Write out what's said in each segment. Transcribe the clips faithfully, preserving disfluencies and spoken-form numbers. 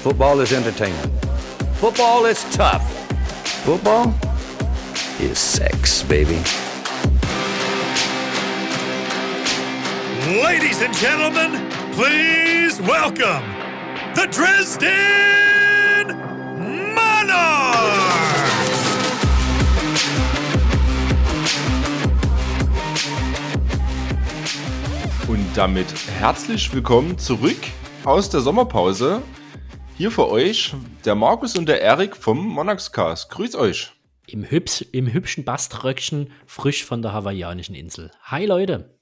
Football is entertainment. Football is tough. Football is sex, baby. Ladies and gentlemen, please welcome the Dresden Monarchs! Und damit herzlich willkommen zurück aus der Sommerpause. Hier für euch der Markus und der Erik vom Monarchscast. Grüß euch. Im, hübsch, im hübschen Baströckchen, frisch von der hawaiianischen Insel. Hi Leute.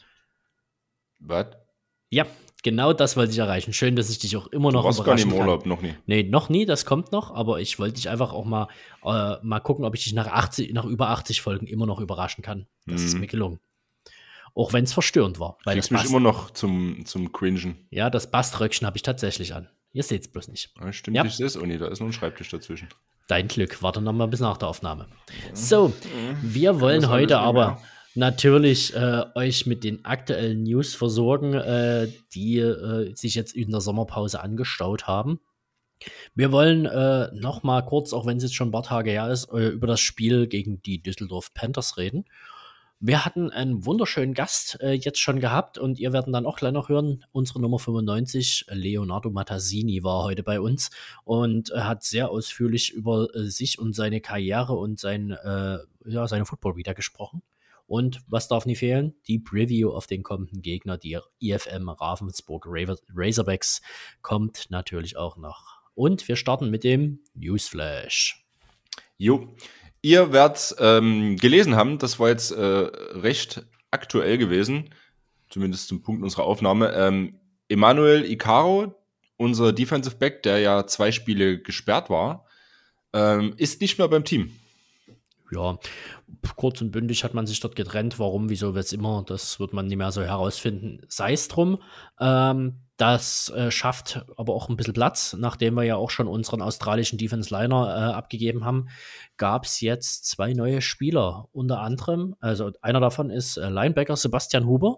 Was? Ja, genau das wollte ich erreichen. Schön, dass ich dich auch immer noch du warst überraschen gar nicht im Urlaub, kann. noch nie. Nee, noch nie, das kommt noch, aber ich wollte dich einfach auch mal, äh, mal gucken, ob ich dich nach, achtzig, nach über achtzig Folgen immer noch überraschen kann. Das Mhm. ist mir gelungen. Auch wenn es verstörend war. Weil Kriegst das mich Bast- immer noch zum, zum Cringen. Ja, das Baströckchen habe ich tatsächlich an. Ihr seht es bloß nicht. Ja, stimmt, Ja. ich sehe es auch nicht. Da ist noch ein Schreibtisch dazwischen. Dein Glück. Warte noch mal bis nach der Aufnahme. So, wir wollen das alles heute nicht aber mehr. natürlich äh, euch mit den aktuellen News versorgen, äh, die äh, sich jetzt in der Sommerpause angestaut haben. Wir wollen äh, noch mal kurz, auch wenn es jetzt schon ein paar Tage her ist, äh, über das Spiel gegen die Düsseldorf Panthers reden. Wir hatten einen wunderschönen Gast äh, jetzt schon gehabt und ihr werdet dann auch gleich noch hören. Unsere Nummer fünfundneunzig, Leonardo Matasini, war heute bei uns und äh, hat sehr ausführlich über äh, sich und seine Karriere und sein, äh, ja, seine Football wieder gesprochen. Und was darf nie fehlen? Die Preview auf den kommenden Gegner, die I F M Ravensburg Ra- Razorbacks, kommt natürlich auch noch. Und wir starten mit dem Newsflash. Jo, ihr werdet ähm, gelesen haben, das war jetzt äh, recht aktuell gewesen, zumindest zum Punkt unserer Aufnahme. Ähm, Emmanuel Icaro, unser Defensive Back, der ja zwei Spiele gesperrt war, ähm, ist nicht mehr beim Team. Ja, kurz und bündig hat man sich dort getrennt. Warum, wieso, was immer, das wird man nicht mehr so herausfinden. Sei es drum. Ähm, das äh, schafft aber auch ein bisschen Platz. Nachdem wir ja auch schon unseren australischen Defense-Liner äh, abgegeben haben, gab es jetzt zwei neue Spieler. Unter anderem, also einer davon ist äh, Linebacker Sebastian Huber,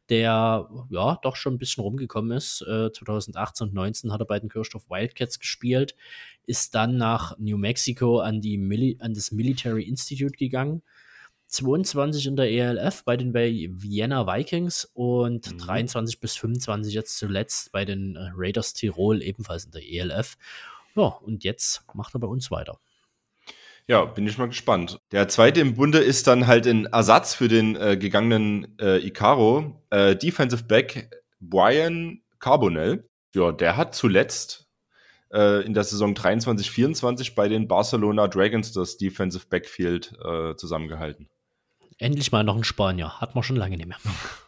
der ja doch schon ein bisschen rumgekommen ist. Äh, zweitausendachtzehn und neunzehn hat er bei den Kirchdorf Wildcats gespielt, ist dann nach New Mexico an, die Mili- an das Military Institute gegangen, zweiundzwanzig in der E L F bei den Vienna Vikings und Mhm. dreiundzwanzig bis fünfundzwanzig jetzt zuletzt bei den äh, Raiders Tirol, ebenfalls in der E L F. Ja, und jetzt macht er bei uns weiter. Ja, bin ich mal gespannt. Der zweite im Bunde ist dann halt ein Ersatz für den äh, gegangenen äh, Icaro, äh, Defensive Back Brian Carbonell. Ja, der hat zuletzt äh, in der Saison dreiundzwanzig vierundzwanzig bei den Barcelona Dragons das Defensive Backfield äh, zusammengehalten. Endlich mal noch ein Spanier. Hat man schon lange nicht mehr.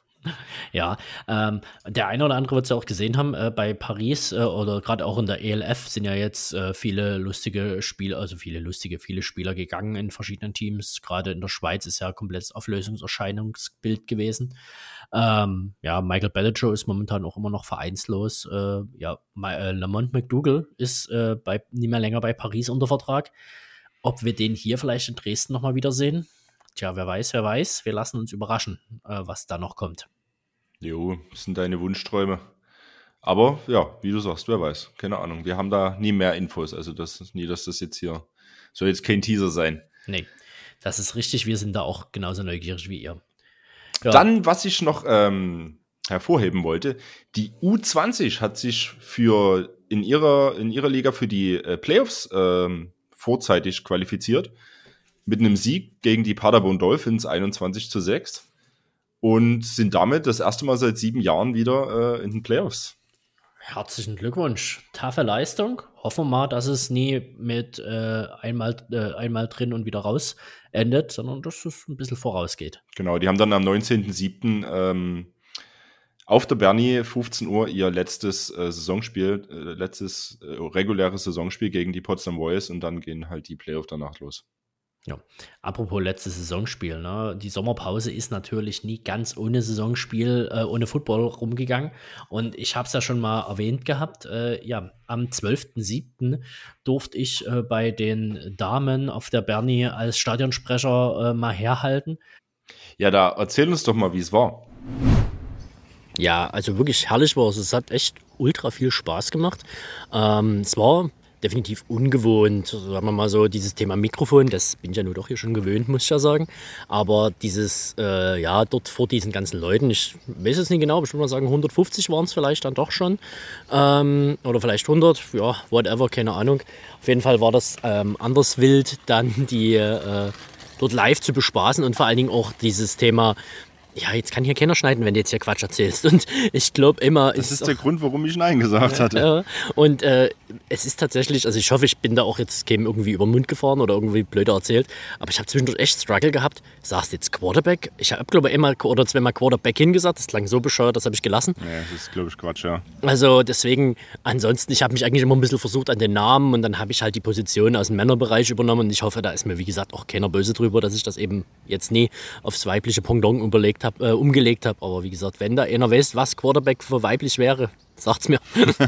Ja, ähm, der eine oder andere wird es ja auch gesehen haben, äh, bei Paris äh, oder gerade auch in der E L F sind ja jetzt äh, viele lustige Spieler, also viele lustige, viele Spieler gegangen in verschiedenen Teams. Gerade in der Schweiz ist ja ein komplettes Auflösungserscheinungsbild gewesen. Ähm, ja, Michael Belichick ist momentan auch immer noch vereinslos. Äh, ja, Ma- äh, Lamont McDougall ist äh, bei, nicht mehr länger bei Paris unter Vertrag. Ob wir den hier vielleicht in Dresden nochmal wiedersehen? Tja, wer weiß, wer weiß. Wir lassen uns überraschen, äh, was da noch kommt. Jo, das sind deine Wunschträume. Aber ja, wie du sagst, wer weiß. Keine Ahnung. Wir haben da nie mehr Infos. Also das ist nie, dass das jetzt hier soll jetzt kein Teaser sein. Nee, das ist richtig. Wir sind da auch genauso neugierig wie ihr. Ja. Dann, was ich noch ähm, hervorheben wollte, die U zwanzig hat sich für in ihrer, in ihrer Liga für die äh, Playoffs ähm, vorzeitig qualifiziert. Mit einem Sieg gegen die Paderborn Dolphins einundzwanzig zu sechs. Und sind damit das erste Mal seit sieben Jahren wieder äh, in den Playoffs. Herzlichen Glückwunsch. Taffe Leistung. Hoffen wir mal, dass es nie mit äh, einmal, äh, einmal drin und wieder raus endet, sondern dass es ein bisschen vorausgeht. Genau, die haben dann am neunzehnten siebten Ähm, auf der Berni fünfzehn Uhr ihr letztes äh, Saisonspiel, äh, letztes äh, reguläres Saisonspiel gegen die Potsdam Royals und dann gehen halt die Playoffs danach los. Ja, apropos letztes Saisonspiel, ne? Die Sommerpause ist natürlich nie ganz ohne Saisonspiel, äh, ohne Football rumgegangen. Und ich habe es ja schon mal erwähnt gehabt, äh, ja, am zwölften siebten durfte ich äh, bei den Damen auf der Berni als Stadionsprecher äh, mal herhalten. Ja, da erzähl uns doch mal, wie es war. Ja, also wirklich herrlich war es. Es hat echt ultra viel Spaß gemacht. Ähm, es war definitiv ungewohnt, sagen wir mal so, dieses Thema Mikrofon, das bin ich ja nur doch hier schon gewöhnt, muss ich ja sagen. Aber dieses, äh, ja, dort vor diesen ganzen Leuten, ich weiß es nicht genau, aber ich würde mal sagen, hundertfünfzig waren es vielleicht dann doch schon. Ähm, oder vielleicht hundert, ja, whatever, keine Ahnung. Auf jeden Fall war das ähm, anders wild, dann die äh, dort live zu bespaßen und vor allen Dingen auch dieses Thema. Ja, jetzt kann hier keiner schneiden, wenn du jetzt hier Quatsch erzählst. Und ich glaube immer... Das ist, ist der Grund, warum ich Nein gesagt hatte. Ja, und äh, es ist tatsächlich, also ich hoffe, ich bin da auch jetzt keinem irgendwie über den Mund gefahren oder irgendwie blöder erzählt, aber ich habe zwischendurch echt Struggle gehabt. Sagst jetzt Quarterback? Ich habe, glaube ich, immer oder zweimal Quarterback hingesagt. Das klang so bescheuert, das habe ich gelassen. Ja, das ist, glaube ich, Quatsch, ja. Also deswegen, ansonsten, ich habe mich eigentlich immer ein bisschen versucht an den Namen und dann habe ich halt die Position aus dem Männerbereich übernommen und ich hoffe, da ist mir, wie gesagt, auch keiner böse drüber, dass ich das eben jetzt nie aufs weibliche Pendant überlegt Hab, äh, umgelegt habe. Aber wie gesagt, wenn da einer weiß, was Quarterback für weiblich wäre, sagt's mir.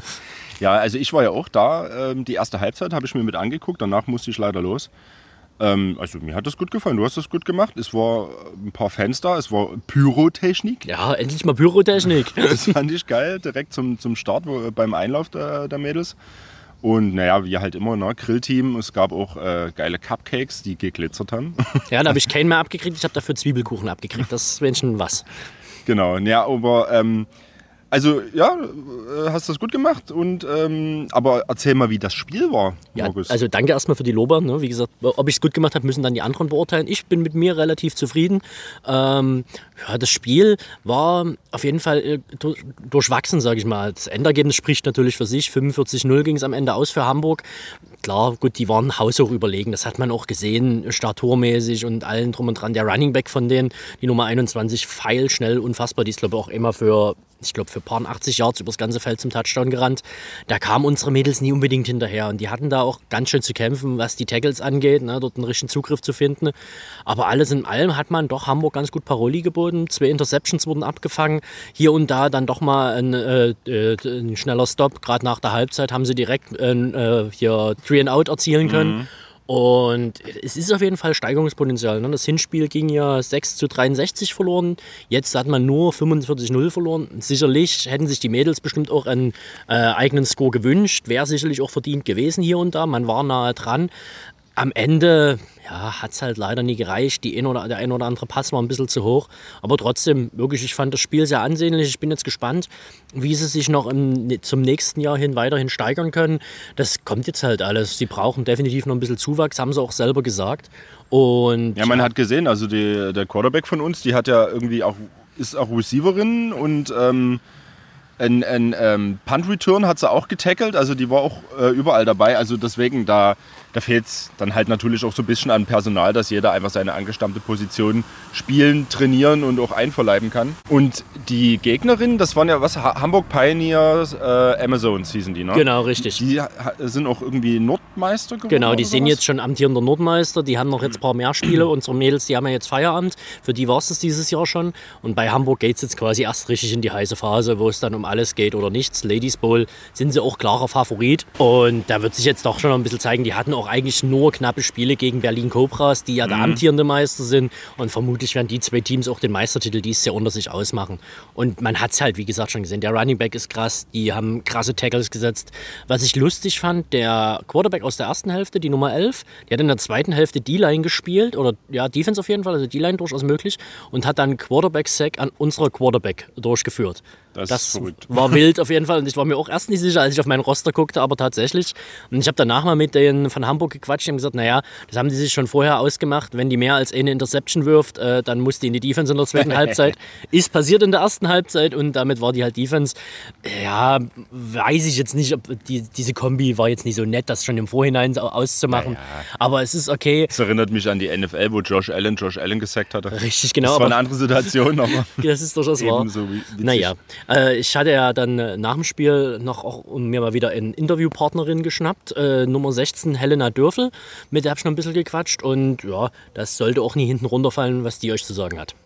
Ja, also ich war ja auch da. Ähm, die erste Halbzeit habe ich mir mit angeguckt. Danach musste ich leider los. Ähm, also mir hat das gut gefallen. Du hast das gut gemacht. Es war ein paar Fans da. Es war Pyrotechnik. Ja, endlich mal Pyrotechnik. Das fand ich geil. Direkt zum, zum Start wo, beim Einlauf der, der Mädels. Und naja, wie halt immer, ne, Grillteam. Es gab auch äh, geile Cupcakes, die geglitzert haben. Ja, da habe ich keinen mehr abgekriegt. Ich habe dafür Zwiebelkuchen abgekriegt. Das ist wenigstens was. Genau, ja, aber ähm, also ja, hast das gut gemacht. Und ähm, aber erzähl mal, wie das Spiel war, ja, Markus. Also danke erstmal für die Lober. Ne? Wie gesagt, ob ich es gut gemacht habe, müssen dann die anderen beurteilen. Ich bin mit mir relativ zufrieden. Ähm, ja, das Spiel war auf jeden Fall äh, durch, durchwachsen, sage ich mal. Das Endergebnis spricht natürlich für sich. fünfundvierzig null ging es am Ende aus für Hamburg. Klar, gut, die waren haushoch überlegen. Das hat man auch gesehen, staturmäßig und allen drum und dran. Der Running Back von denen, die Nummer einundzwanzig, feilschnell, unfassbar. Die ist, glaube ich, auch immer für, ich glaube, für paar achtzig Yards übers ganze Feld zum Touchdown gerannt. Da kamen unsere Mädels nie unbedingt hinterher. Und die hatten da auch ganz schön zu kämpfen, was die Tackles angeht, ne, dort einen richtigen Zugriff zu finden. Aber alles in allem hat man doch Hamburg ganz gut Paroli geboten. Zwei Interceptions wurden abgefangen. Hier und da dann doch mal ein, äh, ein schneller Stop. Gerade nach der Halbzeit haben sie direkt äh, hier Three and Out erzielen können. Mhm. Und es ist auf jeden Fall Steigerungspotenzial. Ne? Das Hinspiel ging ja sechs zu dreiundsechzig verloren. Jetzt hat man nur fünfundvierzig null verloren. Sicherlich hätten sich die Mädels bestimmt auch einen äh, eigenen Score gewünscht. Wäre sicherlich auch verdient gewesen hier und da. Man war nahe dran. Am Ende ja, hat es halt leider nie gereicht. Die ein oder, der ein oder andere Pass war ein bisschen zu hoch. Aber trotzdem, wirklich, ich fand das Spiel sehr ansehnlich. Ich bin jetzt gespannt, wie sie sich noch im, zum nächsten Jahr hin weiterhin steigern können. Das kommt jetzt halt alles. Sie brauchen definitiv noch ein bisschen Zuwachs, haben sie auch selber gesagt. Und, ja, man ja. hat gesehen, also die, der Quarterback von uns, die hat ja irgendwie auch, ist auch Receiverin und ähm, ein, ein ähm, Punt-Return hat sie auch getackelt. Also die war auch äh, überall dabei. Also deswegen, da Da fehlt es dann halt natürlich auch so ein bisschen an Personal, dass jeder einfach seine angestammte Position spielen, trainieren und auch einverleiben kann. Und die Gegnerinnen, das waren ja was, Hamburg Pioneers, äh, Amazons hießen die, ne? Genau, richtig. Die sind auch irgendwie Nordmeister geworden. Genau, die sind jetzt schon amtierender Nordmeister, die haben noch jetzt ein paar mehr Spiele. Unsere Mädels, die haben ja jetzt Feierabend, für die war es das dieses Jahr schon. Und bei Hamburg geht es jetzt quasi erst richtig in die heiße Phase, wo es dann um alles geht oder nichts. Ladies Bowl sind sie auch klarer Favorit. Und da wird sich jetzt doch schon noch ein bisschen zeigen, die hatten auch eigentlich nur knappe Spiele gegen Berlin Cobras, die ja der amtierende Meister sind. Und vermutlich werden die zwei Teams auch den Meistertitel dieses Jahr unter sich ausmachen. Und man hat es halt, wie gesagt, schon gesehen. Der Running Back ist krass, die haben krasse Tackles gesetzt. Was ich lustig fand, der Quarterback aus der ersten Hälfte, die Nummer elf, die hat in der zweiten Hälfte D-Line gespielt, oder ja, Defense auf jeden Fall, also D-Line durchaus möglich, und hat dann Quarterback-Sack an unserer Quarterback durchgeführt. Das, das ist verrückt. War wild auf jeden Fall und ich war mir auch erst nicht sicher, als ich auf meinen Roster guckte, aber tatsächlich. Und ich habe danach mal mit denen von Hamburg gequatscht und gesagt, naja, das haben die sich schon vorher ausgemacht, wenn die mehr als eine Interception wirft, äh, dann muss die in die Defense in der zweiten Halbzeit. Ist passiert in der ersten Halbzeit und damit war die halt Defense. Ja, weiß ich jetzt nicht, ob die, diese Kombi war jetzt nicht so nett, das schon im Vorhinein auszumachen, ja, ja. Aber es ist okay. Das erinnert mich an die N F L, wo Josh Allen Josh Allen gesackt hatte. Richtig, genau. Das war eine andere Situation, aber das ist durchaus wahr. So naja, äh, ich hatte ja dann äh, nach dem Spiel noch auch mir mal wieder eine Interviewpartnerin geschnappt, äh, Nummer sechzehn, Helena Dörfel, mit der habe ich noch ein bisschen gequatscht und ja, das sollte auch nie hinten runterfallen, was die euch zu sagen hat.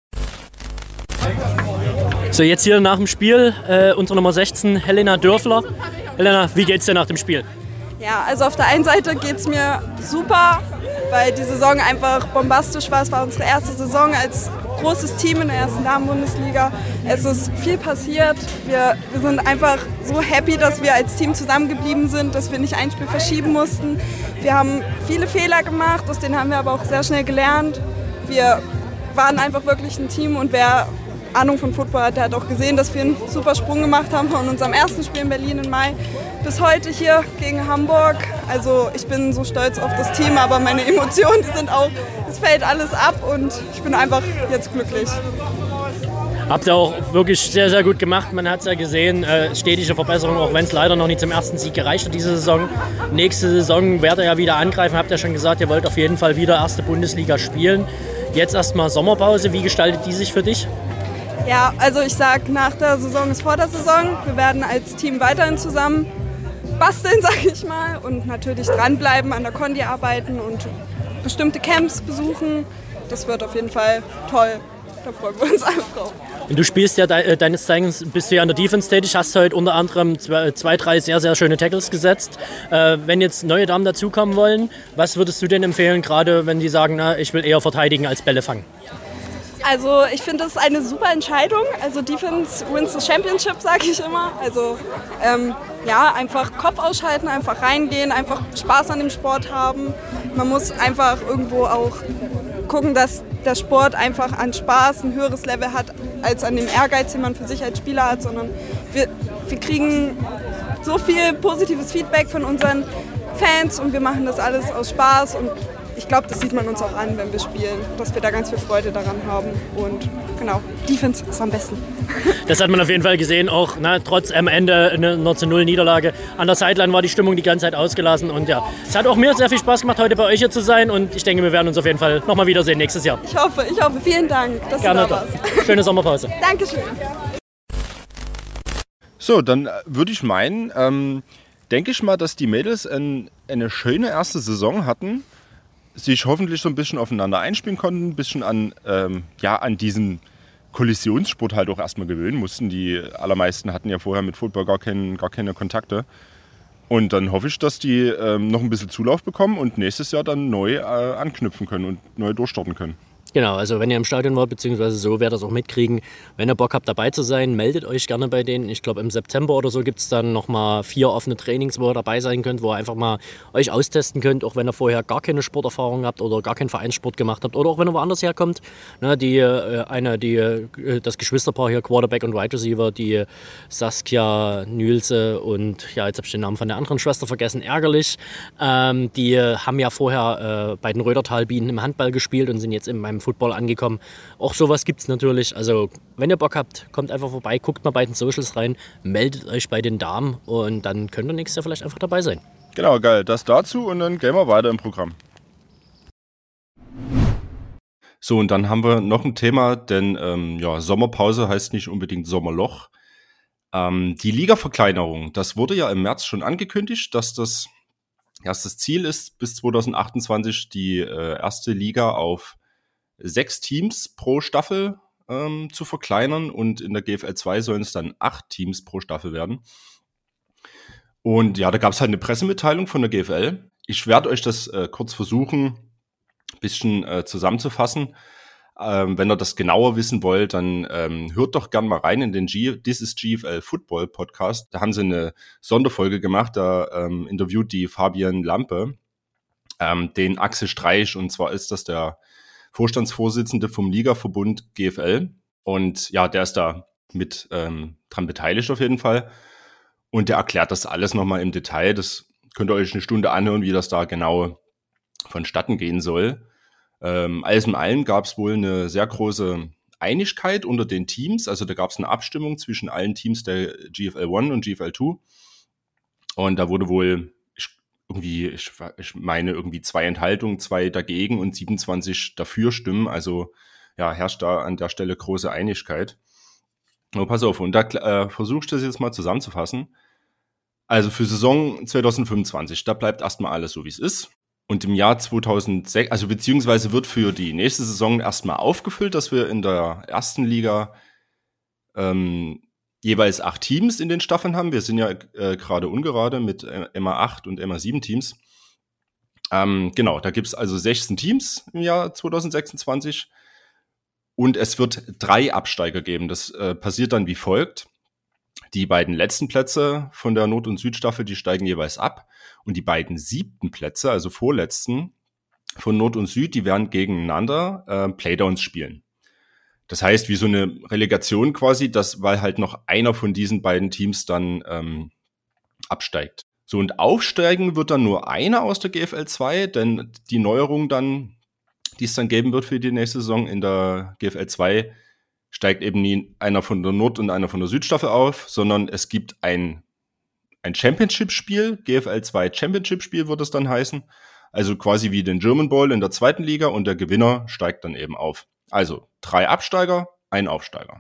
So, jetzt hier nach dem Spiel, äh, unsere Nummer sechzehn, Helena Dörfler. Helena, wie geht's dir nach dem Spiel? Ja, also auf der einen Seite geht's mir super, weil die Saison einfach bombastisch war. Es war unsere erste Saison als großes Team in der ersten Damen-Bundesliga. Es ist viel passiert. Wir, wir sind einfach so happy, dass wir als Team zusammengeblieben sind, dass wir nicht ein Spiel verschieben mussten. Wir haben viele Fehler gemacht, aus denen haben wir aber auch sehr schnell gelernt. Wir waren einfach wirklich ein Team und wer Ahnung von Football hat, der hat auch gesehen, dass wir einen super Sprung gemacht haben von unserem ersten Spiel in Berlin im Mai bis heute hier gegen Hamburg. Also ich bin so stolz auf das Team, aber meine Emotionen, die sind auch, es fällt alles ab und ich bin einfach jetzt glücklich. Habt ihr auch wirklich sehr, sehr gut gemacht. Man hat es ja gesehen, äh, stetige Verbesserung, auch wenn es leider noch nicht zum ersten Sieg gereicht hat diese Saison. Nächste Saison werdet ihr ja wieder angreifen. Habt ihr schon gesagt, ihr wollt auf jeden Fall wieder erste Bundesliga spielen. Jetzt erstmal Sommerpause. Wie gestaltet die sich für dich? Ja, also ich sag, nach der Saison ist vor der Saison. Wir werden als Team weiterhin zusammen basteln, sag ich mal, und natürlich dranbleiben, an der Kondi arbeiten und bestimmte Camps besuchen. Das wird auf jeden Fall toll. Da freuen wir uns einfach drauf. Und du spielst ja de- deines Zeigens, bist du ja an der Defense tätig, hast heute unter anderem zwei, zwei drei sehr, sehr schöne Tackles gesetzt. Äh, wenn jetzt neue Damen dazukommen wollen, was würdest du denn empfehlen, gerade wenn die sagen, na, ich will eher verteidigen als Bälle fangen? Also ich finde, das ist eine super Entscheidung. Also Defense wins the Championship, sage ich immer. Also ähm, ja, einfach Kopf ausschalten, einfach reingehen, einfach Spaß an dem Sport haben. Man muss einfach irgendwo auch gucken, dass der Sport einfach an Spaß ein höheres Level hat, als an dem Ehrgeiz, den man für sich als Spieler hat, sondern wir, wir kriegen so viel positives Feedback von unseren Fans und wir machen das alles aus Spaß und ich glaube, das sieht man uns auch an, wenn wir spielen, dass wir da ganz viel Freude daran haben und genau, Defense ist am besten. Das hat man auf jeden Fall gesehen, auch na, trotz am Ende einer neun zu null Niederlage. An der Sideline war die Stimmung die ganze Zeit ausgelassen und ja, es hat auch mir sehr viel Spaß gemacht, heute bei euch hier zu sein und ich denke, wir werden uns auf jeden Fall nochmal wiedersehen nächstes Jahr. Ich hoffe, ich hoffe. Vielen Dank, dass Gerne du da warst. Schöne Sommerpause. Dankeschön. So, dann würde ich meinen, ähm, denke ich mal, dass die Mädels ein, eine schöne erste Saison hatten, sich hoffentlich so ein bisschen aufeinander einspielen konnten, ein bisschen an, ähm, ja, an diesen Kollisionssport halt auch erstmal gewöhnen mussten. Die allermeisten hatten ja vorher mit Football gar, kein, gar keine Kontakte. Und dann hoffe ich, dass die ähm, noch ein bisschen Zulauf bekommen und nächstes Jahr dann neu äh, anknüpfen können und neu durchstarten können. Genau, also wenn ihr im Stadion wart, beziehungsweise so, werdet ihr das auch mitkriegen. Wenn ihr Bock habt, dabei zu sein, meldet euch gerne bei denen. Ich glaube, im September oder so gibt es dann nochmal vier offene Trainings, wo ihr dabei sein könnt, wo ihr einfach mal euch austesten könnt, auch wenn ihr vorher gar keine Sporterfahrung habt oder gar keinen Vereinssport gemacht habt oder auch wenn ihr woanders herkommt. Ne, die, äh, eine, die, äh, das Geschwisterpaar hier, Quarterback und Wide Receiver, die Saskia Nülse und, ja, jetzt habe ich den Namen von der anderen Schwester vergessen, ärgerlich. Ähm, die haben ja vorher äh, bei den Rödertal-Bienen im Handball gespielt und sind jetzt in meinem Football angekommen. Auch sowas gibt es natürlich. Also wenn ihr Bock habt, kommt einfach vorbei, guckt mal bei den Socials rein, meldet euch bei den Damen und dann könnt ihr nächstes Jahr vielleicht einfach dabei sein. Genau, geil. Das dazu und dann gehen wir weiter im Programm. So, und dann haben wir noch ein Thema, denn ähm, ja, Sommerpause heißt nicht unbedingt Sommerloch. Ähm, die Ligaverkleinerung, das wurde ja im März schon angekündigt, dass das, dass das Ziel ist, bis zwanzig achtundzwanzig die äh, erste Liga auf sechs Teams pro Staffel ähm, zu verkleinern und in der G F L zwei sollen es dann acht Teams pro Staffel werden. Und ja, da gab es halt eine Pressemitteilung von der G F L. Ich werde euch das äh, kurz versuchen, ein bisschen äh, zusammenzufassen. Ähm, wenn ihr das genauer wissen wollt, dann ähm, hört doch gern mal rein in den G- This is G F L Football Podcast. Da haben sie eine Sonderfolge gemacht, da ähm, interviewt die Fabian Lampe ähm, den Axel Streich, und zwar ist das der Vorstandsvorsitzende vom Ligaverbund G F L. Und ja, der ist da mit ähm, dran beteiligt auf jeden Fall. Und der erklärt das alles nochmal im Detail. Das könnt ihr euch eine Stunde anhören, wie das da genau vonstatten gehen soll. Ähm, alles in allem gab es wohl eine sehr große Einigkeit unter den Teams. Also da gab es eine Abstimmung zwischen allen Teams der G F L eins und G F L zwei. Und da wurde wohl irgendwie, ich, ich meine, irgendwie zwei Enthaltungen, zwei dagegen und siebenundzwanzig dafür Stimmen. Also ja, herrscht da an der Stelle große Einigkeit. Aber pass auf, und da äh, versuche ich das jetzt mal zusammenzufassen. Also für Saison zwanzig fünfundzwanzig, da bleibt erstmal alles so, wie es ist. Und im Jahr zweitausendsechs, also beziehungsweise wird für die nächste Saison erstmal aufgefüllt, dass wir in der ersten Liga ähm, jeweils acht Teams in den Staffeln haben. Wir sind ja äh, gerade ungerade mit äh, M A acht und M A sieben Teams. Ähm, genau, da gibt es also sechzehn Teams im Jahr zwanzig sechsundzwanzig. Und es wird drei Absteiger geben. Das äh, passiert dann wie folgt. Die beiden letzten Plätze von der Nord- und Südstaffel, die steigen jeweils ab. Und die beiden siebten Plätze, also vorletzten von Nord und Süd, die werden gegeneinander äh, Playdowns spielen. Das heißt, wie so eine Relegation quasi, dass, weil halt noch einer von diesen beiden Teams dann ähm, absteigt. So, und aufsteigen wird dann nur einer aus der G F L zwei, denn die Neuerung dann, die es dann geben wird für die nächste Saison in der G F L zwei, steigt eben nie einer von der Nord- und einer von der Südstaffel auf, sondern es gibt ein, ein Championship-Spiel, G F L zwei Championship-Spiel wird es dann heißen, also quasi wie den German Bowl in der zweiten Liga und der Gewinner steigt dann eben auf. Also drei Absteiger, ein Aufsteiger.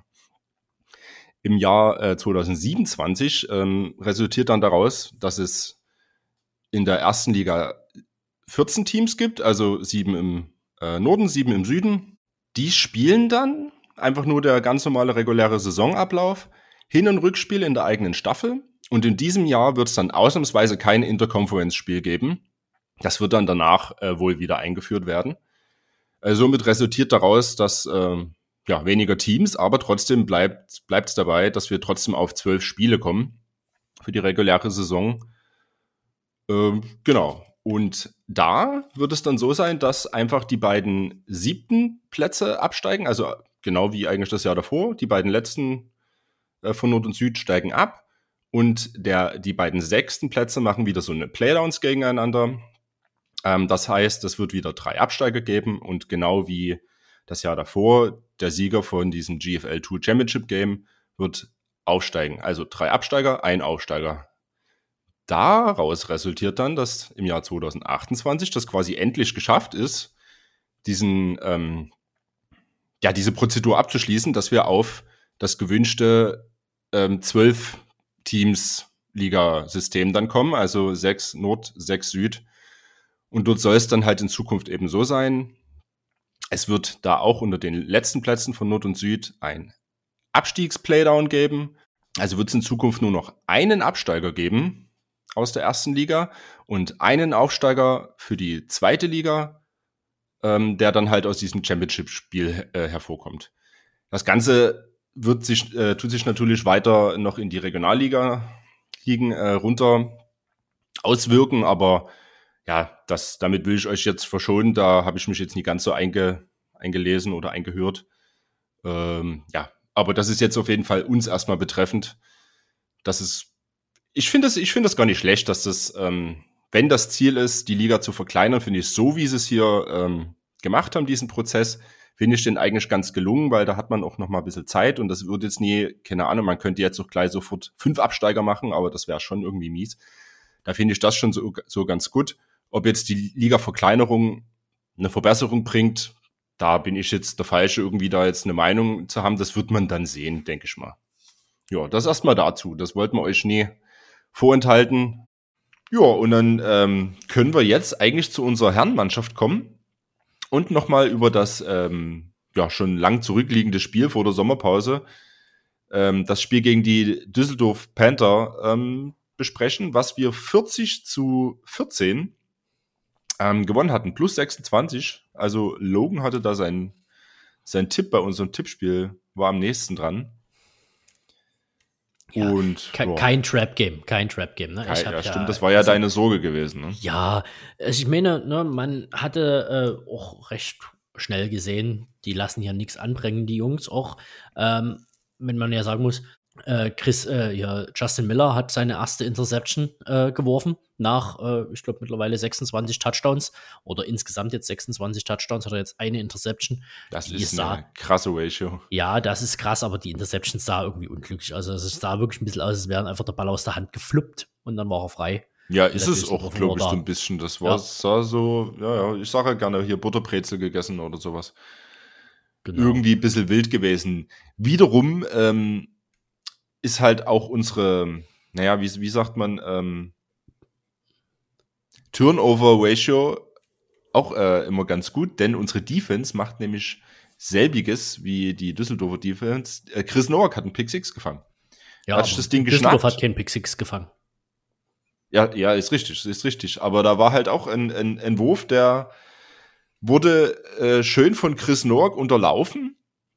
Im Jahr äh, zwanzig siebenundzwanzig ähm, resultiert dann daraus, dass es in der ersten Liga vierzehn Teams gibt, also sieben im äh, Norden, sieben im Süden. Die spielen dann einfach nur der ganz normale reguläre Saisonablauf, Hin- und Rückspiel in der eigenen Staffel. Und in diesem Jahr wird es dann ausnahmsweise kein Interconference-Spiel geben. Das wird dann danach äh, wohl wieder eingeführt werden. Äh, somit resultiert daraus, dass äh, ja, weniger Teams, aber trotzdem bleibt es dabei, dass wir trotzdem auf zwölf Spiele kommen für die reguläre Saison. Ähm, genau. Und da wird es dann so sein, dass einfach die beiden siebten Plätze absteigen, also genau wie eigentlich das Jahr davor. Die beiden letzten äh, von Nord und Süd steigen ab und der, die beiden sechsten Plätze machen wieder so eine Playdowns gegeneinander. Ähm, das heißt, es wird wieder drei Absteiger geben und genau wie das Jahr davor, der Sieger von diesem G F L zwei Championship Game wird aufsteigen. Also drei Absteiger, ein Aufsteiger. Daraus resultiert dann, dass im Jahr zwanzig achtundzwanzig das quasi endlich geschafft ist, diesen, ähm, ja, diese Prozedur abzuschließen, dass wir auf das gewünschte ähm, zwölf Teams Liga-System dann kommen, also sechs Nord, sechs Süd. Und dort soll es dann halt in Zukunft eben so sein, es wird da auch unter den letzten Plätzen von Nord und Süd ein Abstiegs-Playdown geben. Also wird es in Zukunft nur noch einen Absteiger geben aus der ersten Liga und einen Aufsteiger für die zweite Liga, ähm, der dann halt aus diesem Championship-Spiel äh, hervorkommt. Das Ganze wird sich, äh, tut sich natürlich weiter noch in die Regionalliga-Ligen äh, runter auswirken, aber ja, das, damit will ich euch jetzt verschonen, da habe ich mich jetzt nie ganz so einge, eingelesen oder eingehört. Ähm, ja, aber das ist jetzt auf jeden Fall uns erstmal betreffend. Das ist, ich finde das, ich finde das gar nicht schlecht, dass das, ähm, wenn das Ziel ist, die Liga zu verkleinern, finde ich so, wie sie es hier ähm, gemacht haben, diesen Prozess, finde ich den eigentlich ganz gelungen, weil da hat man auch noch mal ein bisschen Zeit und das wird jetzt nie, keine Ahnung, man könnte jetzt auch gleich sofort fünf Absteiger machen, aber das wäre schon irgendwie mies. Da finde ich das schon so, so ganz gut. Ob jetzt die Liga-Verkleinerung eine Verbesserung bringt, da bin ich jetzt der Falsche, irgendwie da jetzt eine Meinung zu haben. Das wird man dann sehen, denke ich mal. Ja, das erstmal dazu. Das wollten wir euch nie vorenthalten. Ja, und dann ähm, können wir jetzt eigentlich zu unserer Herrenmannschaft kommen und nochmal über das ähm, ja schon lang zurückliegende Spiel vor der Sommerpause, ähm, das Spiel gegen die Düsseldorf Panther ähm, besprechen, was wir vierzig zu vierzehn Ähm, gewonnen hatten, plus sechsundzwanzig. Also Logan hatte da sein, sein Tipp bei unserem Tippspiel, war am nächsten dran. Ja, und ke- ja. kein Trap-Game, kein Trap-Game. Ne? Kein, ich hab ja, ja, stimmt, das war ja also, deine Sorge gewesen. Ne? Ja, also ich meine, ne, man hatte äh, auch recht schnell gesehen, die lassen hier nichts anbringen, die Jungs auch. Ähm, wenn man ja sagen muss, äh, Chris, äh, ja, Justin Miller hat seine erste Interception äh, geworfen nach, äh, ich glaube, mittlerweile sechsundzwanzig Touchdowns oder insgesamt jetzt sechsundzwanzig Touchdowns, hat er jetzt eine Interception. Das Die ist sah, eine krasse Ratio. Ja, das ist krass, aber die Interception sah irgendwie unglücklich. Also es sah wirklich ein bisschen aus, als wäre einfach der Ball aus der Hand gefluppt und dann war er frei. Ja, ist es Düsseldorfer auch, glaube ich, war so da. ein bisschen. Das war Ja. sah so, ja, ja, ich sage ja gerne hier Butterbrezel gegessen oder sowas. Genau. Irgendwie ein bisschen wild gewesen. Wiederum ähm, ist halt auch unsere, naja, wie, wie sagt man, ähm, Turnover-Ratio auch äh, immer ganz gut, denn unsere Defense macht nämlich selbiges wie die Düsseldorfer Defense. Äh, Chris Nowak hat einen Pick six gefangen. Ja, hat sich das Ding Düsseldorf geschnappt. hat keinen Pick Six gefangen. Ja, ja, ist richtig, ist richtig. Aber da war halt auch ein, ein, ein Wurf, der wurde äh, schön von Chris Nowak unterlaufen.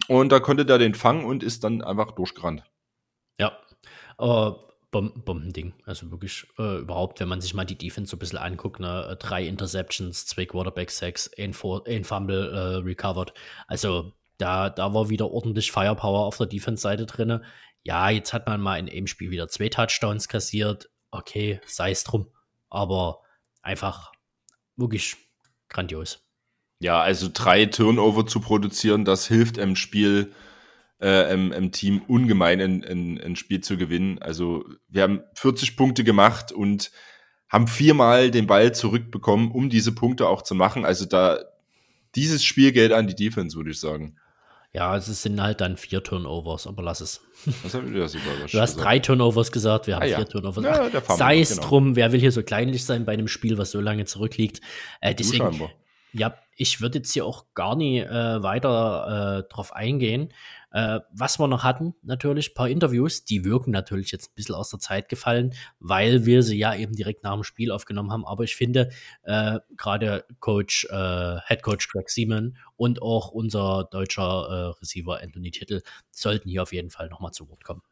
Und da konnte der den fangen und ist dann einfach durchgerannt. Ja, äh, Bom- Bombending. Also wirklich äh, überhaupt, wenn man sich mal die Defense so ein bisschen anguckt, ne? Drei Interceptions, zwei Quarterback-Sacks, ein, For- ein Fumble äh, recovered. Also da, da war wieder ordentlich Firepower auf der Defense-Seite drin. Ja, jetzt hat man mal in einem Spiel wieder zwei Touchdowns kassiert. Okay, sei es drum. Aber einfach wirklich grandios. Ja, also drei Turnover zu produzieren, das hilft im Spiel, äh, im, im Team ungemein ein, ein, ein Spiel zu gewinnen. Also wir haben vierzig Punkte gemacht und haben viermal den Ball zurückbekommen, um diese Punkte auch zu machen. Also da dieses Spiel geht an die Defense, würde ich sagen. Ja, es sind halt dann vier Turnovers, aber lass es. Was haben wir da sogar Du hast gesagt? drei Turnovers gesagt, wir haben Ah, ja. vier Turnovers. Ja, Ach, der Fumble, sei es genau. drum, wer will hier so kleinlich sein bei einem Spiel, was so lange zurückliegt. Äh, Du deswegen, scheinbar. ja, ich würde jetzt hier auch gar nie äh, weiter äh, drauf eingehen. Äh, was wir noch hatten, natürlich, ein paar Interviews, die wirken natürlich jetzt ein bisschen aus der Zeit gefallen, weil wir sie ja eben direkt nach dem Spiel aufgenommen haben. Aber ich finde, äh, gerade Coach, äh, Head Coach Greg Seaman und auch unser deutscher äh, Receiver Anthony Tittle sollten hier auf jeden Fall nochmal zu Wort kommen.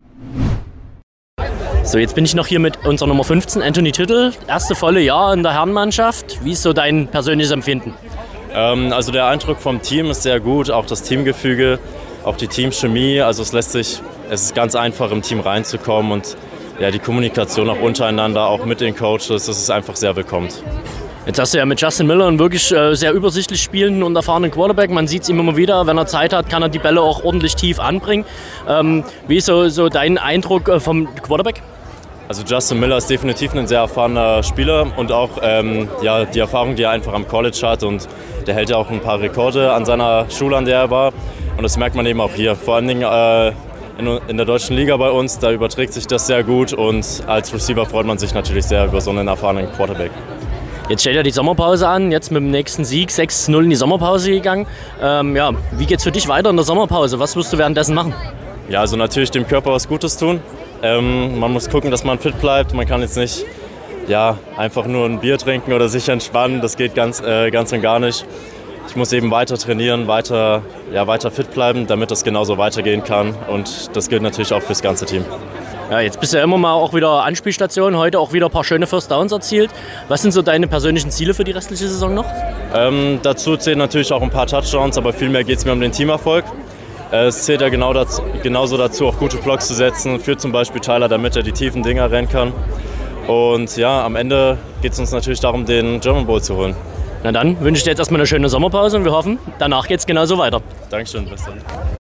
So, jetzt bin ich noch hier mit unserer Nummer fünfzehn, Anthony Tittle. Erste volle Jahr in der Herrenmannschaft. Wie ist so dein persönliches Empfinden? Ähm, also der Eindruck vom Team ist sehr gut, auch das Teamgefüge, auch die Teamchemie. Also es lässt sich, es ist ganz einfach im Team reinzukommen und ja, die Kommunikation auch untereinander, auch mit den Coaches, das ist einfach sehr willkommen. Jetzt hast du ja mit Justin Miller einen wirklich äh, sehr übersichtlich spielenden und erfahrenen Quarterback. Man sieht es ihm immer wieder, wenn er Zeit hat, kann er die Bälle auch ordentlich tief anbringen. Ähm, wie ist so, so dein Eindruck äh, vom Quarterback? Also Justin Miller ist definitiv ein sehr erfahrener Spieler und auch ähm, ja, die Erfahrung, die er einfach am College hat, und der hält ja auch ein paar Rekorde an seiner Schule, an der er war, und das merkt man eben auch hier. Vor allen Dingen äh, in, in der deutschen Liga bei uns, da überträgt sich das sehr gut, und als Receiver freut man sich natürlich sehr über so einen erfahrenen Quarterback. Jetzt steht ja die Sommerpause an, jetzt mit dem nächsten Sieg sechs zu null in die Sommerpause gegangen. Ähm, ja, wie geht's für dich weiter in der Sommerpause? Was wirst du währenddessen machen? Ja, also natürlich dem Körper was Gutes tun. Ähm, man muss gucken, dass man fit bleibt. Man kann jetzt nicht ja, einfach nur ein Bier trinken oder sich entspannen. Das geht ganz, äh, ganz und gar nicht. Ich muss eben weiter trainieren, weiter, ja, weiter fit bleiben, damit das genauso weitergehen kann. Und das gilt natürlich auch fürs ganze Team. Ja, jetzt bist du ja immer mal auch wieder Anspielstation, heute auch wieder ein paar schöne First Downs erzielt. Was sind so deine persönlichen Ziele für die restliche Saison noch? Ähm, dazu zählen natürlich auch ein paar Touchdowns, aber vielmehr geht es mir um den Teamerfolg. Äh, es zählt ja genau dazu, genauso dazu, auch gute Blocks zu setzen, für zum Beispiel Tyler, damit er die tiefen Dinger rennen kann. Und ja, am Ende geht es uns natürlich darum, den German Bowl zu holen. Na dann wünsche ich dir jetzt erstmal eine schöne Sommerpause und wir hoffen, danach geht es genauso weiter. Dankeschön, bis dann.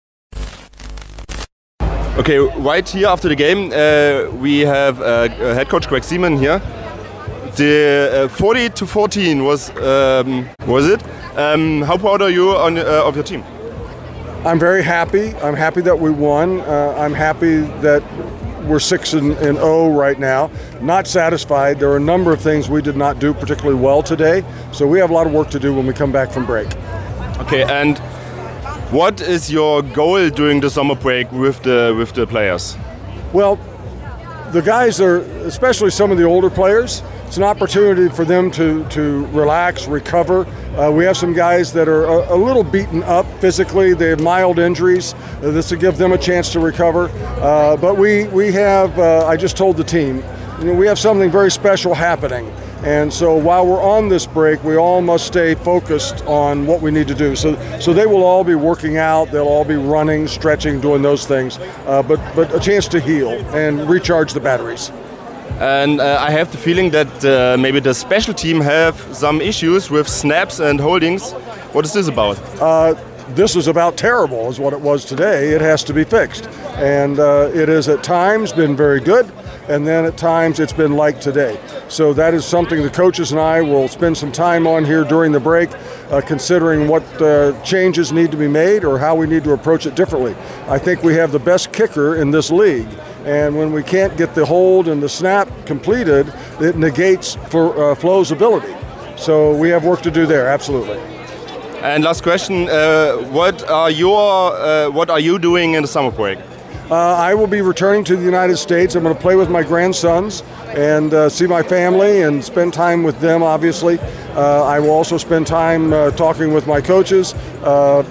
Okay, right here after the game, uh, we have uh, head coach Greg Seaman here. The uh, forty to fourteen was um, was it? Um, how proud are you on, uh, of your team? I'm very happy. I'm happy that we won. Uh, I'm happy that we're six and oh right now. Not satisfied. There are a number of things we did not do particularly well today. So we have a lot of work to do when we come back from break. Okay, and what is your goal during the summer break with the with the players? Well, the guys are, especially some of the older players, it's an opportunity for them to, to relax, recover. Uh, we have some guys that are a, a little beaten up physically. They have mild injuries. Uh, this will give them a chance to recover. Uh, but we, we have, uh, I just told the team, you know, we have something very special happening. And so while we're on this break, we all must stay focused on what we need to do. So, so they will all be working out. They'll all be running, stretching, doing those things. Uh, but, but a chance to heal and recharge the batteries. And uh, I have the feeling that uh, maybe the special team have some issues with snaps and holdings. What is this about? Uh, this is about terrible, is what it was today. It has to be fixed. And uh, it has at times been very good, and then at times it's been like today. So that is something the coaches and I will spend some time on here during the break, uh, considering what uh, changes need to be made or how we need to approach it differently. I think we have the best kicker in this league. And when we can't get the hold and the snap completed, it negates for uh, Flo's ability. So we have work to do there, absolutely. And last question: uh, What are your uh, What are you doing in the summer break? Uh, I will be returning to the United States. I'm going to play with my grandsons and uh, see my family and spend time with them. Obviously, uh, I will also spend time uh, talking with my coaches. Uh,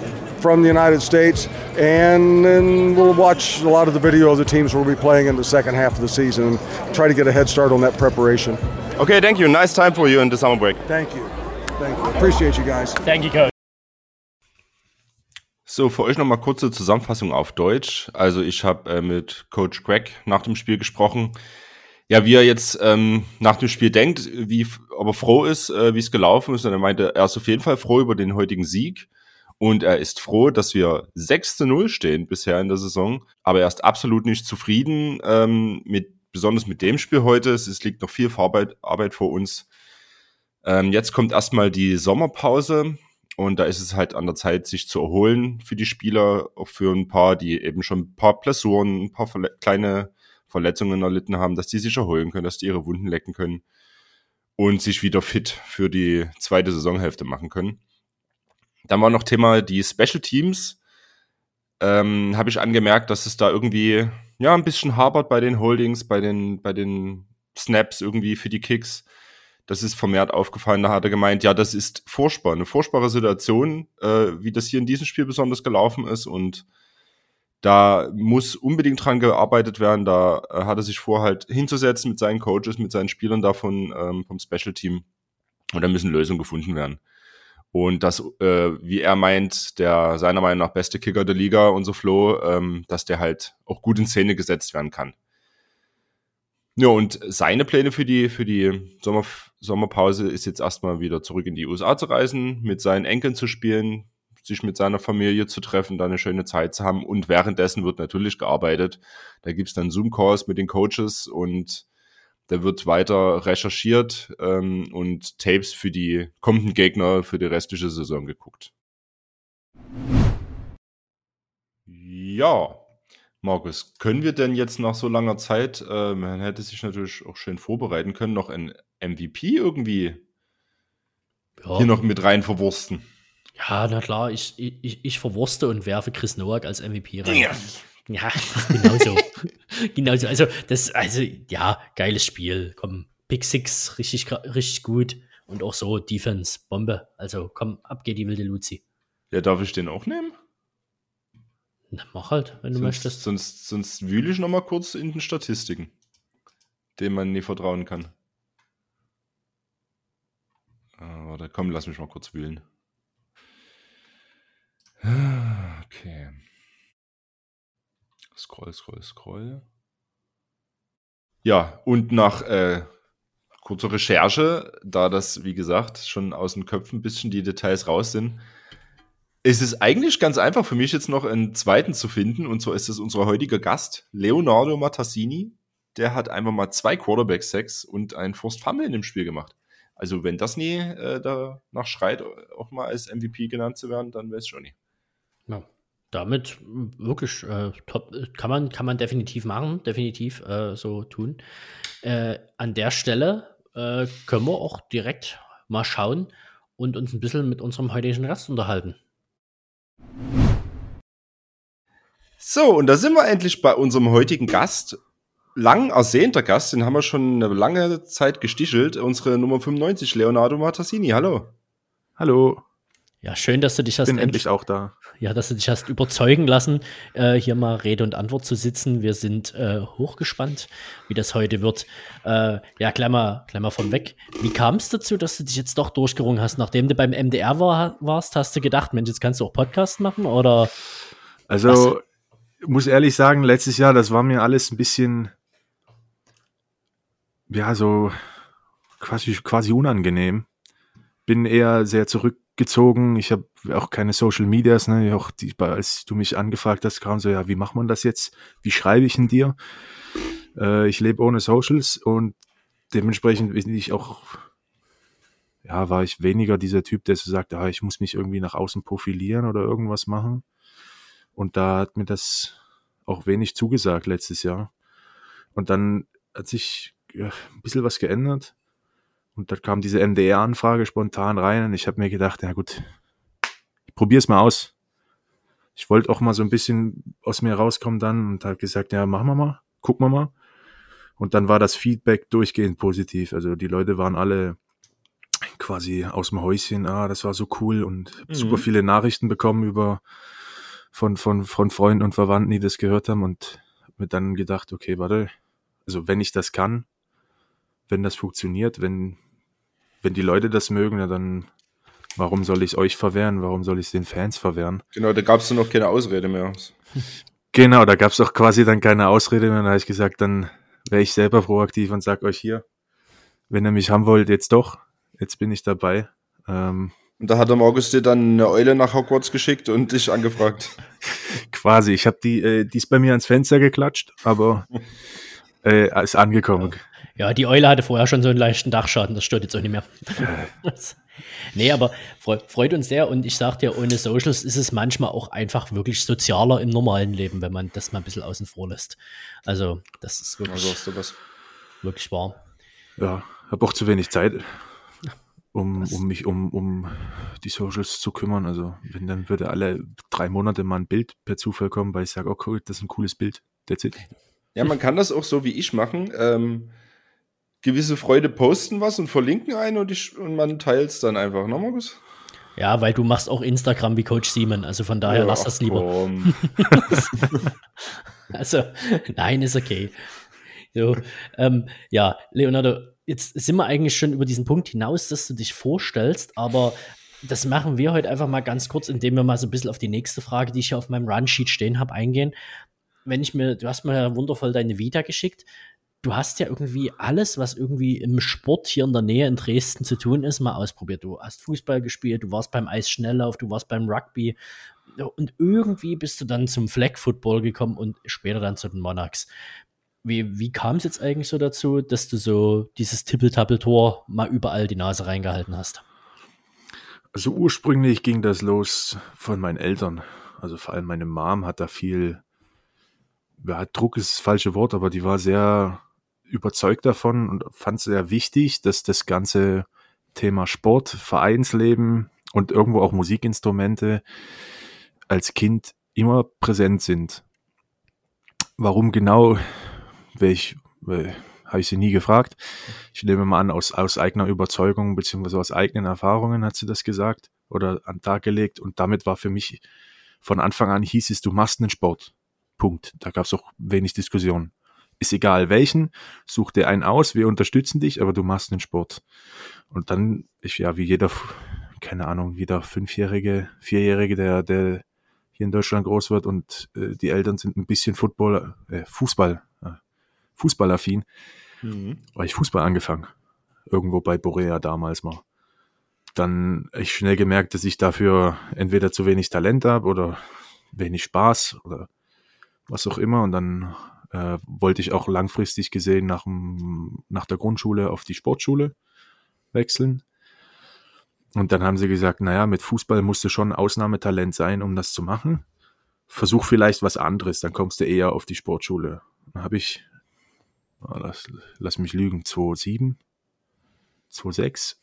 from the United States, and then we'll watch a lot of the video of the teams we'll be playing in the second half of the season and try to get a head start on that preparation. Okay, thank you. Nice time for you in the summer break. Thank you. Thank you. Appreciate you guys. Thank you, Coach. So, für euch nochmal kurze Zusammenfassung auf Deutsch. Also ich habe äh, mit Coach Greg nach dem Spiel gesprochen. Ja, wie er jetzt ähm, nach dem Spiel denkt, wie, ob er froh ist, äh, wie es gelaufen ist. Und er meinte, er ist auf jeden Fall froh über den heutigen Sieg. Und er ist froh, dass wir sechs zu null stehen bisher in der Saison. Aber er ist absolut nicht zufrieden, ähm, mit, besonders mit dem Spiel heute. Es liegt noch viel Arbeit, Arbeit vor uns. Ähm, jetzt kommt erstmal die Sommerpause. Und da ist es halt an der Zeit, sich zu erholen für die Spieler, auch für ein paar, die eben schon ein paar Blessuren, ein paar verle- kleine Verletzungen erlitten haben, dass die sich erholen können, dass die ihre Wunden lecken können und sich wieder fit für die zweite Saisonhälfte machen können. Dann war noch Thema die Special Teams. Ähm, habe ich angemerkt, dass es da irgendwie ja ein bisschen hapert bei den Holdings, bei den, bei den Snaps irgendwie für die Kicks. Das ist vermehrt aufgefallen. Da hat er gemeint, ja, das ist furchtbar, eine furchtbare Situation, äh, wie das hier in diesem Spiel besonders gelaufen ist. Und da muss unbedingt dran gearbeitet werden. Da äh, hat er sich vor, halt hinzusetzen mit seinen Coaches, mit seinen Spielern davon ähm, vom Special Team. Und da müssen Lösungen gefunden werden. Und das, äh, wie er meint, der seiner Meinung nach beste Kicker der Liga, unser Flo, ähm, dass der halt auch gut in Szene gesetzt werden kann. Ja, und seine Pläne für die, für die Sommer, Sommerpause ist jetzt erstmal wieder zurück in die U S A zu reisen, mit seinen Enkeln zu spielen, sich mit seiner Familie zu treffen, da eine schöne Zeit zu haben. Und währenddessen wird natürlich gearbeitet. Da gibt's dann Zoom-Calls mit den Coaches und da wird weiter recherchiert ähm, und Tapes für die kommenden Gegner für die restliche Saison geguckt. Ja, Markus, können wir denn jetzt nach so langer Zeit, äh, man hätte sich natürlich auch schön vorbereiten können, noch ein M V P irgendwie Ja. hier noch mit rein verwursten? Ja, na klar, ich, ich, ich verwurste und werfe Chris Nowak als M V P rein. Ja. Ja, genauso. genauso. Also, das, also, ja, geiles Spiel. Komm, Pick Six, richtig, richtig gut. Und auch so Defense, Bombe. Also, komm, ab geht die wilde Luzi. Ja, darf ich den auch nehmen? Na, mach halt, wenn du Sonst, möchtest. sonst, sonst wühle ich noch mal kurz in den Statistiken, denen man nie vertrauen kann. Ah, warte, komm, lass mich mal kurz wühlen. Okay. Scroll, scroll, scroll. Ja, und nach äh, kurzer Recherche, da das, wie gesagt, schon aus den Köpfen ein bisschen die Details raus sind, ist es eigentlich ganz einfach für mich jetzt noch einen zweiten zu finden. Und so ist es unser heutiger Gast, Leonardo Matassini. Der hat einfach mal zwei Quarterback-Sacks und ein Forced Fumble in dem Spiel gemacht. Also wenn das nie äh, danach schreit, auch mal als M V P genannt zu werden, dann weiß ich schon nicht. Ja, damit wirklich äh, top. Kann man, kann man definitiv machen, definitiv äh, so tun. Äh, an der Stelle äh, können wir auch direkt mal schauen und uns ein bisschen mit unserem heutigen Gast unterhalten. So, und da sind wir endlich bei unserem heutigen Gast. Lang ersehnter Gast, den haben wir schon eine lange Zeit gestichelt. Unsere Nummer fünfundneunzig, Leonardo Matassini. Hallo. Hallo. Ja, schön, dass du dich hast Bin endlich, endlich auch da. ja, dass du dich hast überzeugen lassen, äh, hier mal Rede und Antwort zu sitzen. Wir sind äh, hochgespannt, wie das heute wird. Äh, ja, gleich mal, gleich mal von weg. Wie kam es dazu, dass du dich jetzt doch durchgerungen hast? Nachdem du beim M D R war, warst, hast du gedacht, Mensch, jetzt kannst du auch Podcast machen? Oder Also, ich muss ehrlich sagen, letztes Jahr, das war mir alles ein bisschen, ja, so quasi, quasi unangenehm. Bin eher sehr zurückgezogen. Ich habe auch keine Social Medias, ne? Auch die, als du mich angefragt hast, kam so, ja, wie macht man das jetzt? Wie schreibe ich in dir? Äh, ich lebe ohne Socials und dementsprechend bin ich auch, ja, war ich weniger dieser Typ, der so sagt, ah, ich muss mich irgendwie nach außen profilieren oder irgendwas machen. Und da hat mir das auch wenig zugesagt letztes Jahr. Und dann hat sich ja, ein bisschen was geändert. Und da kam diese M D R-Anfrage spontan rein und ich habe mir gedacht, ja gut, ich probiere es mal aus. Ich wollte auch mal so ein bisschen aus mir rauskommen dann und habe gesagt, ja, machen wir mal, gucken wir mal. Und dann war das Feedback durchgehend positiv. Also die Leute waren alle quasi aus dem Häuschen, ah, das war so cool und mhm. super viele Nachrichten bekommen über von, von, von Freunden und Verwandten, die das gehört haben und mir dann gedacht, okay, warte, also wenn ich das kann, wenn das funktioniert, wenn, wenn die Leute das mögen, ja, dann warum soll ich es euch verwehren, warum soll ich es den Fans verwehren? Genau, da gab es dann noch keine Ausrede mehr. Genau, da gab es auch quasi dann keine Ausrede mehr, dann habe ich gesagt, dann wäre ich selber proaktiv und sag euch hier, wenn ihr mich haben wollt, jetzt doch, jetzt bin ich dabei. Ähm, Und da hat der Markus dir dann eine Eule nach Hogwarts geschickt und dich angefragt. Quasi, ich habe die, äh, die ist bei mir ans Fenster geklatscht, aber äh, ist angekommen. Ja, die Eule hatte vorher schon so einen leichten Dachschaden, das stört jetzt auch nicht mehr. Nee, aber freu, freut uns sehr und ich sag dir, ohne Socials ist es manchmal auch einfach wirklich sozialer im normalen Leben, wenn man das mal ein bisschen außen vor lässt. Also, das ist wirklich, Also hast du was. wirklich wahr. Ja, habe auch zu wenig Zeit, um, um mich um, um die Socials zu kümmern. Also, wenn dann würde alle drei Monate mal ein Bild per Zufall kommen, weil ich sage, oh cool, das ist ein cooles Bild. That's it. Ja, man kann das auch so wie ich machen. Ähm, gewisse Freunde posten was und verlinken einen und, ich, und man teilt es dann einfach, ne, Markus? Ja, weil du machst auch Instagram wie Coach Simon, also von daher Ja, lass das lieber. komm. Also, nein, ist okay. So, ähm, ja, Leonardo, jetzt sind wir eigentlich schon über diesen Punkt hinaus, dass du dich vorstellst, aber das machen wir heute einfach mal ganz kurz, indem wir mal so ein bisschen auf die nächste Frage, die ich hier auf meinem Runsheet stehen habe, eingehen. Wenn ich mir, du hast mir ja wundervoll deine Vita geschickt, du hast ja irgendwie alles, was irgendwie im Sport hier in der Nähe in Dresden zu tun ist, mal ausprobiert. Du hast Fußball gespielt, du warst beim Eisschnelllauf, du warst beim Rugby und irgendwie bist du dann zum Flag Football gekommen und später dann zu den Monarchs. Wie, wie kam es jetzt eigentlich so dazu, dass du so dieses Tippel-Tappel-Tor mal überall die Nase reingehalten hast? Also ursprünglich ging das los von meinen Eltern. Also vor allem meine Mom hat da viel, ja, Druck ist das falsche Wort, aber die war sehr überzeugt davon und fand es sehr wichtig, dass das ganze Thema Sport, Vereinsleben und irgendwo auch Musikinstrumente als Kind immer präsent sind. Warum genau, ich, äh, habe ich sie nie gefragt. Ich nehme mal an, aus, aus eigener Überzeugung beziehungsweise aus eigenen Erfahrungen hat sie das gesagt oder an den Tag gelegt und damit war für mich von Anfang an hieß es, du machst einen Sport. Punkt. Da gab es auch wenig Diskussion. Ist egal welchen, such dir einen aus, wir unterstützen dich, aber du machst einen Sport. Und dann, ich ja, wie jeder, keine Ahnung, jeder Fünfjährige, Vierjährige, der, der hier in Deutschland groß wird und äh, die Eltern sind ein bisschen Football, äh, Fußball, äh, Fußballaffin, mhm. war ich Fußball angefangen. Irgendwo bei Borea damals mal. Dann ich schnell gemerkt, dass ich dafür entweder zu wenig Talent habe oder wenig Spaß oder was auch immer. Und dann äh, wollte ich auch langfristig gesehen nach, dem, nach der Grundschule auf die Sportschule wechseln. Und dann haben sie gesagt, naja, mit Fußball musst du schon Ausnahmetalent sein, um das zu machen. Versuch vielleicht was anderes, dann kommst du eher auf die Sportschule. Dann habe ich, oh, lass, lass mich lügen, zweitausendsieben, zweitausendsechs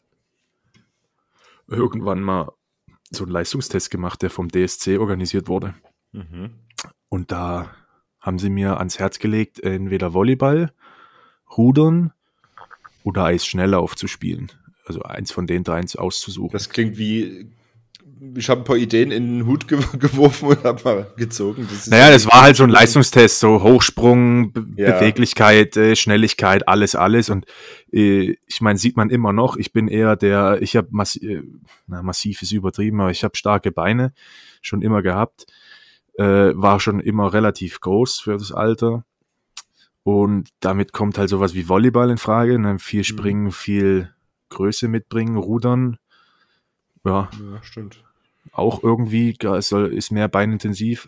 irgendwann mal so einen Leistungstest gemacht, der vom D S C organisiert wurde. Mhm. Und da haben sie mir ans Herz gelegt, entweder Volleyball, Rudern oder Eisschnelllauf zu spielen. Also eins von den dreien auszusuchen. Das klingt wie, ich habe ein paar Ideen in den Hut ge- geworfen und habe mal gezogen. Das ist naja, das war halt so ein Leistungstest, so Hochsprung, Be- ja. Beweglichkeit, äh, Schnelligkeit, alles, alles. Und äh, ich meine, sieht man immer noch, ich bin eher der, ich habe massiv, äh, na, massiv ist übertrieben, aber ich habe starke Beine, schon immer gehabt. Äh, war schon immer relativ groß für das Alter. Und damit kommt halt sowas wie Volleyball in Frage. Ne? Viel Springen, mhm. viel Größe mitbringen, Rudern. Ja, ja, stimmt. Auch irgendwie, es soll, ist mehr beinintensiv.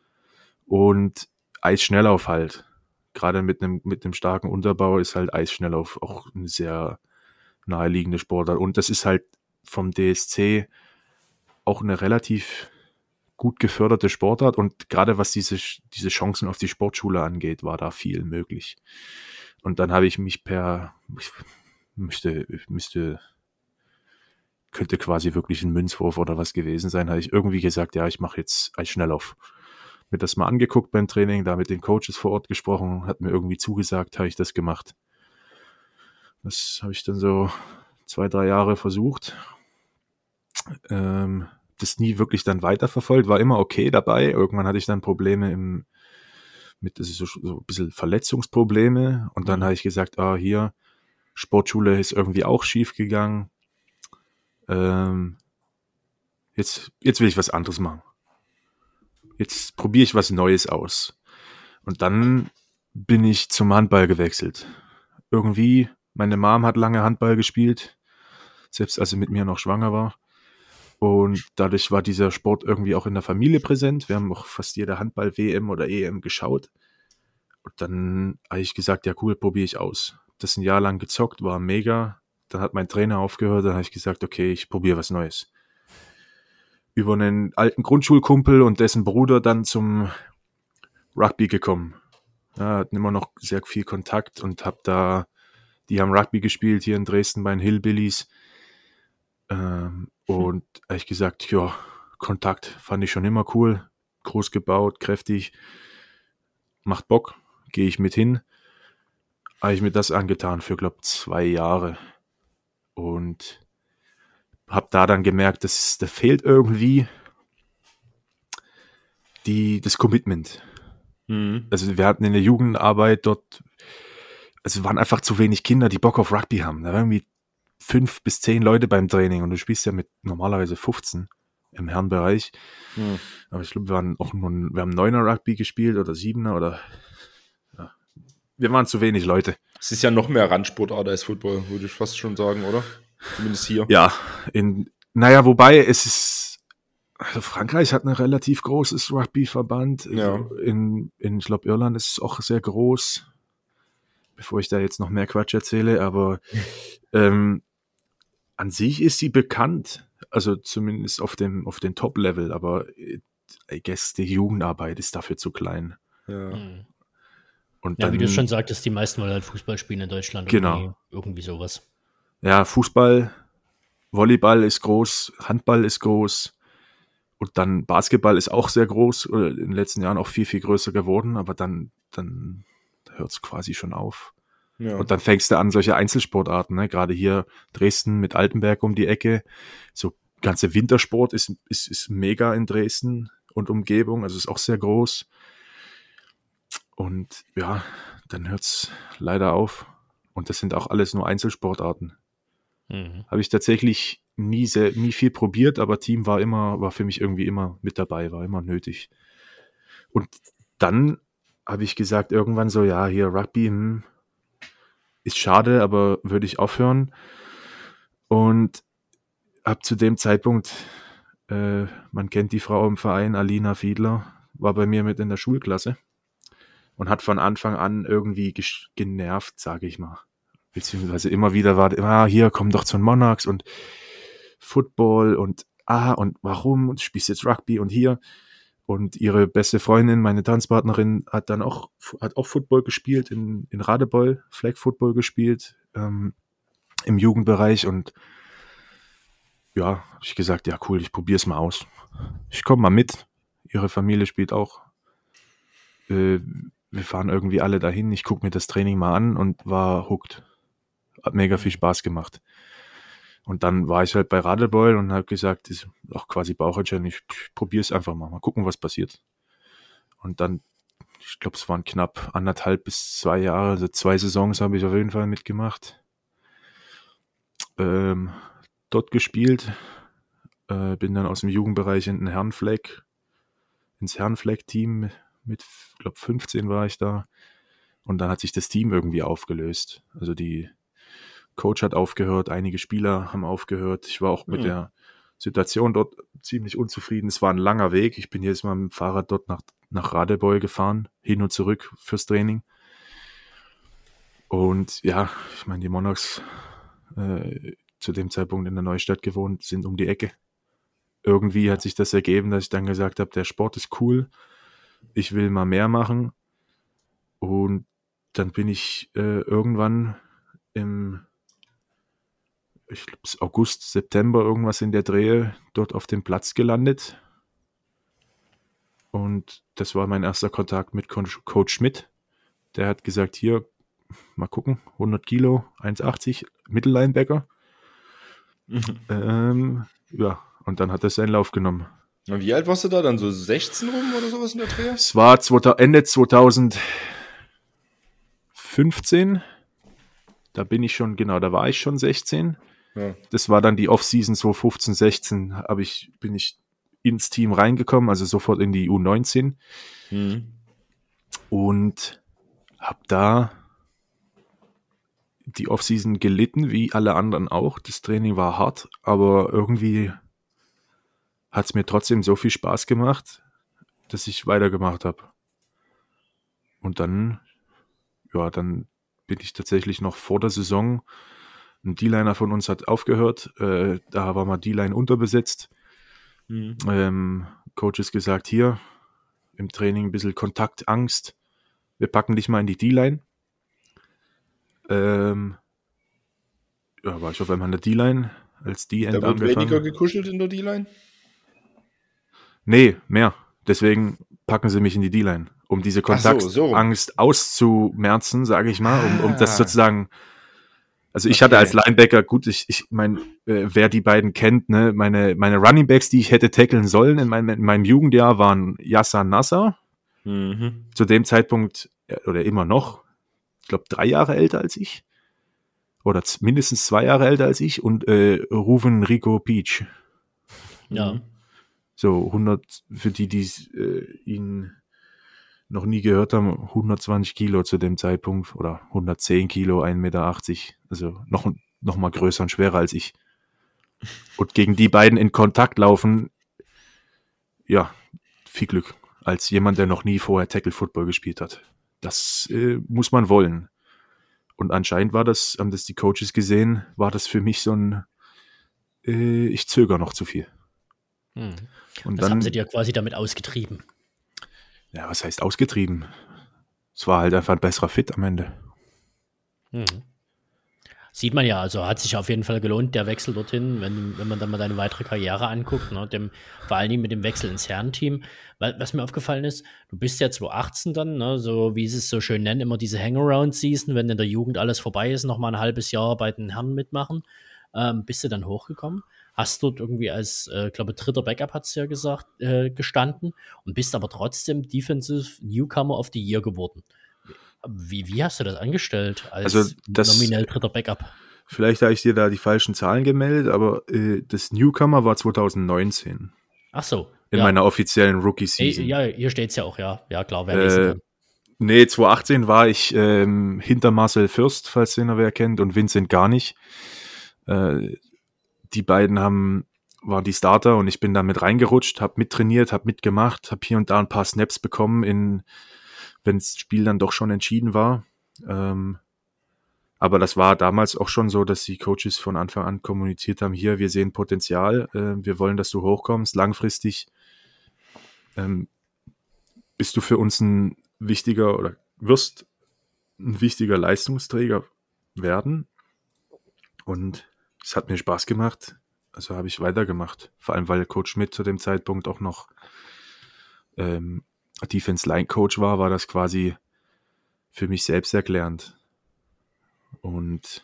Und Eisschnelllauf halt. Gerade mit einem mit einem starken Unterbau ist halt Eisschnelllauf auch eine sehr naheliegende Sportart. Und das ist halt vom D S C auch eine relativ gut geförderte Sportart. Und gerade was diese, diese Chancen auf die Sportschule angeht, war da viel möglich. Und dann habe ich mich per, ich müsste, müsste, könnte quasi wirklich ein Münzwurf oder was gewesen sein, habe ich irgendwie gesagt, ja, ich mache jetzt Eisschnelllauf. Mir das mal angeguckt beim Training, da mit den Coaches vor Ort gesprochen, hat mir irgendwie zugesagt, habe ich das gemacht. Das habe ich dann so zwei, drei Jahre versucht, ähm, das nie wirklich dann weiterverfolgt, war immer okay dabei. Irgendwann hatte ich dann Probleme im, mit, das ist so, so ein bisschen Verletzungsprobleme. Und dann mhm. habe ich gesagt, ah, hier, Sportschule ist irgendwie auch schief gegangen. Ähm, jetzt, jetzt will ich was anderes machen. Jetzt probiere ich was Neues aus. Und dann bin ich zum Handball gewechselt. Irgendwie, meine Mom hat lange Handball gespielt, selbst als sie mit mir noch schwanger war. Und dadurch war dieser Sport irgendwie auch in der Familie präsent. Wir haben auch fast jede Handball-W M oder E M geschaut. Und dann habe ich gesagt, ja cool, probiere ich aus. Das ein Jahr lang gezockt, war mega. Dann hat mein Trainer aufgehört, dann habe ich gesagt, okay, ich probiere was Neues. Über einen alten Grundschulkumpel und dessen Bruder dann zum Rugby gekommen. Ja, hatten immer noch sehr viel Kontakt und hab da, die haben Rugby gespielt hier in Dresden bei den Hillbillies. Ähm, und habe ich gesagt, ja, Kontakt fand ich schon immer cool. Groß gebaut, kräftig, macht Bock, gehe ich mit hin. Habe ich mir das angetan für, glaube ich, zwei Jahre. Und habe da dann gemerkt, dass da fehlt irgendwie die, das Commitment. Mhm. Also wir hatten in der Jugendarbeit dort, also waren einfach zu wenig Kinder, die Bock auf Rugby haben. Da waren irgendwie fünf bis zehn Leute beim Training und du spielst ja mit normalerweise fünfzehn im Herrenbereich. Mhm. Aber ich glaube, wir waren auch nur, wir haben Neuner Rugby gespielt oder Siebener oder ja. Wir waren zu wenig Leute. Es ist ja noch mehr Randsportart als Football, würde ich fast schon sagen, oder? Zumindest hier. Ja, in, naja, wobei es ist, also Frankreich hat ein relativ großes Rugby-Verband. Ja. In, in, ich glaube, Irland ist es auch sehr groß. Bevor ich da jetzt noch mehr Quatsch erzähle, aber ähm, an sich ist sie bekannt. Also zumindest auf dem, auf dem Top-Level, aber I guess die Jugendarbeit ist dafür zu klein. Ja. Mhm. Und ja, dann, wie du schon sagtest, die meisten wollen halt Fußball spielen in Deutschland. Genau. Irgendwie, irgendwie sowas. Ja, Fußball, Volleyball ist groß, Handball ist groß und dann Basketball ist auch sehr groß, oder in den letzten Jahren auch viel, viel größer geworden, aber dann, dann hört es quasi schon auf. Ja. Und dann fängst du an, solche Einzelsportarten, ne? Gerade hier Dresden mit Altenberg um die Ecke, so ganze Wintersport ist, ist, ist mega in Dresden und Umgebung, also ist auch sehr groß. Und ja, dann hört es leider auf. Und das sind auch alles nur Einzelsportarten. Mhm. Habe ich tatsächlich nie sehr, nie viel probiert, aber Team war immer, war für mich irgendwie immer mit dabei, war immer nötig. Und dann habe ich gesagt, irgendwann so, ja, hier Rugby hm, ist schade, aber würde ich aufhören. Und habe zu dem Zeitpunkt, äh, man kennt die Frau im Verein, Alina Fiedler, war bei mir mit in der Schulklasse und hat von Anfang an irgendwie gesch- genervt, sage ich mal. Beziehungsweise immer wieder war, ah, hier, komm doch zu den Monarchs und Football und ah, und warum und spielst jetzt Rugby und hier. Und ihre beste Freundin, meine Tanzpartnerin, hat dann auch, hat auch Football gespielt, in, in Radebeul, Flag Football gespielt, ähm, im Jugendbereich. Und ja, habe ich gesagt, ja cool, ich probiere es mal aus. Ich komme mal mit. Ihre Familie spielt auch. Äh, wir fahren irgendwie alle dahin. Ich gucke mir das Training mal an und war hooked. Hat mega viel Spaß gemacht. Und dann war ich halt bei Radebeul und habe gesagt, ist auch quasi Bauchentscheidung, ich probiere es einfach mal, mal gucken, was passiert. Und dann, ich glaube, es waren knapp anderthalb bis zwei Jahre, also zwei Saisons habe ich auf jeden Fall mitgemacht. Ähm, dort gespielt, äh, bin dann aus dem Jugendbereich in den Herrenfleck, ins Herrenfleck-Team, mit, ich glaube, fünfzehn war ich da. Und dann hat sich das Team irgendwie aufgelöst. Also die Coach hat aufgehört, einige Spieler haben aufgehört. Ich war auch mit mhm. der Situation dort ziemlich unzufrieden. Es war ein langer Weg. Ich bin jedes Mal mit dem Fahrrad dort nach, nach Radebeul gefahren, hin und zurück fürs Training. Und ja, ich meine, die Monarchs äh, zu dem Zeitpunkt in der Neustadt gewohnt, sind um die Ecke. Irgendwie hat sich das ergeben, dass ich dann gesagt habe, der Sport ist cool, ich will mal mehr machen. Und dann bin ich äh, irgendwann im ich glaube, August, September, irgendwas in der Drehe, dort auf dem Platz gelandet. Und das war mein erster Kontakt mit Coach Schmidt. Der hat gesagt, hier, mal gucken, hundert Kilo, eins achtzig, Mittellinebacker. Mhm. Ähm, ja, Und dann hat er seinen Lauf genommen. Und wie alt warst du da? Dann so sechzehn rum oder sowas in der Dreh? Es war Ende zweitausendfünfzehn. Da bin ich schon, genau, da war ich schon sechzehn. Ja. Das war dann die Offseason, so fünfzehn, sechzehn, hab ich, bin ich ins Team reingekommen, also sofort in die U neunzehn. Mhm. Und hab da die Offseason gelitten, wie alle anderen auch. Das Training war hart, aber irgendwie hat es mir trotzdem so viel Spaß gemacht, dass ich weitergemacht habe. Und dann, ja, dann bin ich tatsächlich noch vor der Saison, ein D-Liner von uns hat aufgehört, äh, da war mal D-Line unterbesetzt. Mhm. Ähm, Coach ist gesagt, hier, im Training ein bisschen Kontaktangst, wir packen dich mal in die D-Line. Ähm, ja, war ich auf einmal in der D-Line als D-End angefangen. Da wird weniger gekuschelt in der D-Line? Nee, mehr. Deswegen packen sie mich in die D-Line, um diese Kontaktangst so, so. auszumerzen, sage ich mal, um, um das sozusagen. Also ich okay. hatte als Linebacker, gut, ich, ich meine, äh, wer die beiden kennt, ne, meine, meine Runningbacks, die ich hätte tackeln sollen in meinem, in meinem Jugendjahr, waren Yasser Nasser, mhm. zu dem Zeitpunkt, oder immer noch, ich glaube, drei Jahre älter als ich, oder z- mindestens zwei Jahre älter als ich, und äh, Ruven Rico Peach. Ja. So hundert, für die, die äh, ihn noch nie gehört haben, hundertzwanzig Kilo zu dem Zeitpunkt oder hundertzehn Kilo, ein Meter achtzig, also noch, noch mal größer und schwerer als ich. Und gegen die beiden in Kontakt laufen, ja, viel Glück, als jemand, der noch nie vorher Tackle-Football gespielt hat. Das äh, muss man wollen. Und anscheinend war das, haben das die Coaches gesehen, war das für mich so ein, äh, ich zögere noch zu viel. Hm. Und das dann haben sie dir quasi damit ausgetrieben. Ja, was heißt ausgetrieben? Es war halt einfach ein besserer Fit am Ende. Mhm. Sieht man ja, also hat sich auf jeden Fall gelohnt, der Wechsel dorthin, wenn, wenn man dann mal deine weitere Karriere anguckt, ne, dem, vor allen Dingen mit dem Wechsel ins Herrenteam. Weil, was mir aufgefallen ist, du bist ja zwanzig achtzehn dann, ne, so wie sie es so schön nennen, immer diese Hangaround-Season, wenn in der Jugend alles vorbei ist, nochmal ein halbes Jahr bei den Herren mitmachen. Ähm, bist du dann hochgekommen? Hast dort irgendwie als, äh, glaube dritter Backup, hat es ja gesagt, äh, gestanden und bist aber trotzdem Defensive Newcomer of the Year geworden. Wie, wie hast du das angestellt als also das, nominell dritter Backup? Vielleicht habe ich dir da die falschen Zahlen gemeldet, aber äh, das Newcomer war zwanzig neunzehn. Ach so. In ja. meiner offiziellen Rookie-Season. Ja, hier steht es ja auch, ja. Ja, klar, wer äh, lesen kann. Nee, zwanzig achtzehn war ich ähm, hinter Marcel Fürst, falls den wer kennt, und Vincent Garnich. Äh, die beiden haben, waren die Starter und ich bin da mit reingerutscht, habe mittrainiert, habe mitgemacht, habe hier und da ein paar Snaps bekommen, in, wenn das Spiel dann doch schon entschieden war. Ähm, aber das war damals auch schon so, dass die Coaches von Anfang an kommuniziert haben, hier, wir sehen Potenzial, äh, wir wollen, dass du hochkommst, langfristig ähm, bist du für uns ein wichtiger oder wirst ein wichtiger Leistungsträger werden. Und es hat mir Spaß gemacht, also habe ich weitergemacht. Vor allem, weil Coach Schmidt zu dem Zeitpunkt auch noch ähm, Defense-Line-Coach war, war das quasi für mich selbst erklärend. Und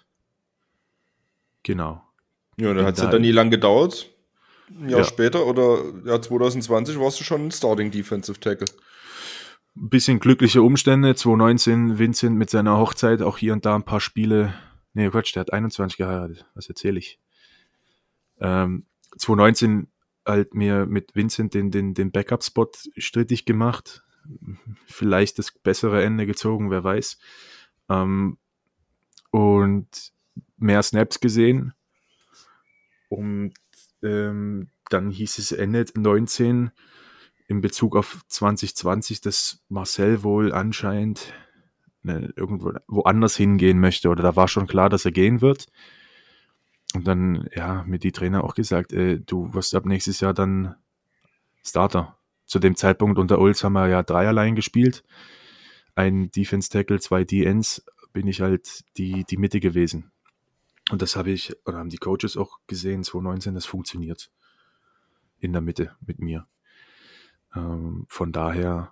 genau. Ja, dann hat es ja dann nie lang gedauert. Ein Jahr ja. später oder ja, zwanzig zwanzig warst du schon ein Starting Defensive Tackle. Ein bisschen glückliche Umstände. zwanzig neunzehn Vincent mit seiner Hochzeit, auch hier und da ein paar Spiele. Nee, Quatsch, der hat einundzwanzig geheiratet. Was erzähle ich? Ähm, zwanzig neunzehn halt mir mit Vincent den, den, den Backup-Spot strittig gemacht. Vielleicht das bessere Ende gezogen, wer weiß. Ähm, und mehr Snaps gesehen. Und ähm, dann hieß es Ende neunzehn in Bezug auf zwanzig zwanzig, dass Marcel wohl anscheinend ne, irgendwo woanders hingehen möchte. Oder da war schon klar, dass er gehen wird. Und dann, ja, mir die Trainer auch gesagt, äh, du wirst ab nächstes Jahr dann Starter. Zu dem Zeitpunkt unter Ulz haben wir ja Dreierline gespielt. Ein Defense Tackle, zwei D Ns, bin ich halt die, die Mitte gewesen. Und das habe ich, oder haben die Coaches auch gesehen, zwanzig neunzehn, das funktioniert. In der Mitte mit mir. Ähm, von daher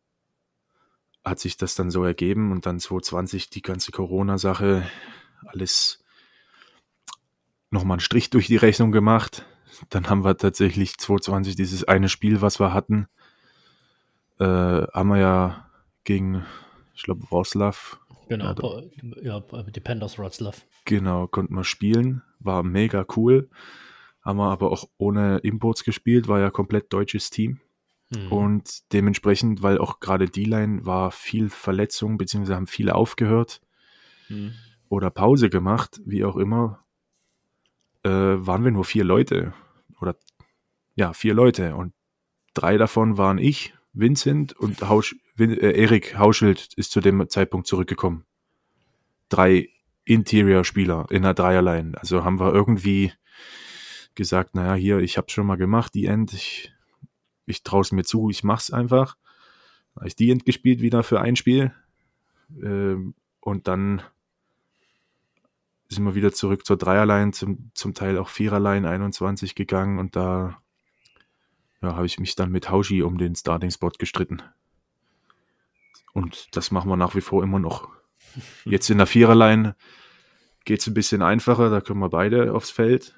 hat sich das dann so ergeben und dann zwanzig zwanzig die ganze Corona-Sache, alles nochmal einen Strich durch die Rechnung gemacht. dann haben wir tatsächlich zwanzig zwanzig dieses eine Spiel, was wir hatten, äh, haben wir ja gegen, ich glaube, Wroclaw. Genau, ja, ja, die Panthers Wroclaw. Genau, konnten wir spielen, war mega cool. Haben wir aber auch ohne Imports gespielt, war ja komplett deutsches Team. Mhm. Und dementsprechend, weil auch gerade D-Line war viel Verletzung, beziehungsweise haben viele aufgehört mhm. oder Pause gemacht, wie auch immer, äh, waren wir nur vier Leute. Oder ja, vier Leute. Und drei davon waren ich, Vincent und Hausch, Vin, äh, Erik Hauschild ist zu dem Zeitpunkt zurückgekommen. Drei Interior-Spieler in einer Dreierline. Also haben wir irgendwie gesagt, naja, hier, ich hab's schon mal gemacht, die End, ich, ich traue es mir zu, ich mach's einfach. Da habe ich die End gespielt wieder für ein Spiel. Ähm, und dann sind wir wieder zurück zur Dreierline, zum, zum Teil auch Viererline einundzwanzig gegangen und da ja, habe ich mich dann mit Hauschi um den Starting-Spot gestritten. Und das machen wir nach wie vor immer noch. Jetzt in der Viererline geht es ein bisschen einfacher, da können wir beide aufs Feld.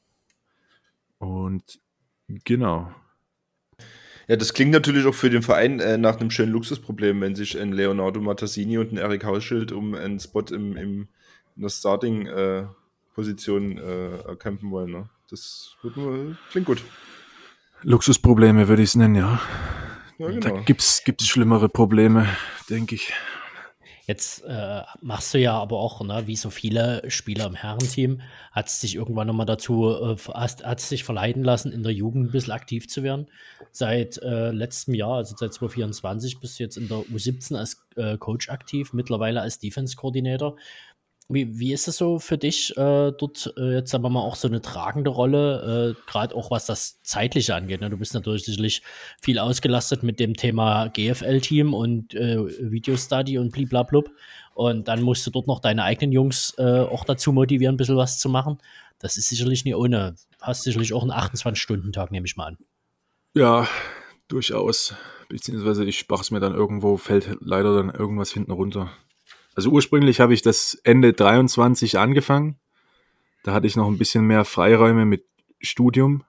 Und genau. Ja, das klingt natürlich auch für den Verein äh, nach einem schönen Luxusproblem, wenn sich ein Leonardo Mattassini und ein Erik Hauschild um einen Spot im, im, in der Starting-Position äh, äh, erkämpfen wollen. Ne? Das wird nur, klingt gut. Luxusprobleme würde ich es nennen, ja. Ja, genau. Da gibt es schlimmere Probleme, denke ich. Jetzt äh, machst du ja aber auch, ne, wie so viele Spieler im Herrenteam, hat es dich irgendwann nochmal dazu, äh, hast, hat es dich verleiten lassen, in der Jugend ein bisschen aktiv zu werden. Seit äh, letztem Jahr, also seit zwanzig vierundzwanzig, bist du jetzt in der U siebzehn als äh, Coach aktiv, mittlerweile als Defense-Koordinator. Wie, wie ist es so für dich, äh, dort äh, jetzt sagen wir mal auch so eine tragende Rolle, äh, gerade auch was das Zeitliche angeht, ne? Du bist natürlich sicherlich viel ausgelastet mit dem Thema G F L-Team und äh, Video-Study und bliblablub und dann musst du dort noch deine eigenen Jungs äh, auch dazu motivieren, ein bisschen was zu machen. Das ist sicherlich nicht ohne, hast sicherlich auch einen achtundzwanzig-Stunden-Tag, nehme ich mal an. Ja, durchaus, beziehungsweise ich sprach es mir dann irgendwo, fällt leider dann irgendwas hinten runter. Also ursprünglich habe ich das Ende dreiundzwanzig angefangen. Da hatte ich noch ein bisschen mehr Freiräume mit Studium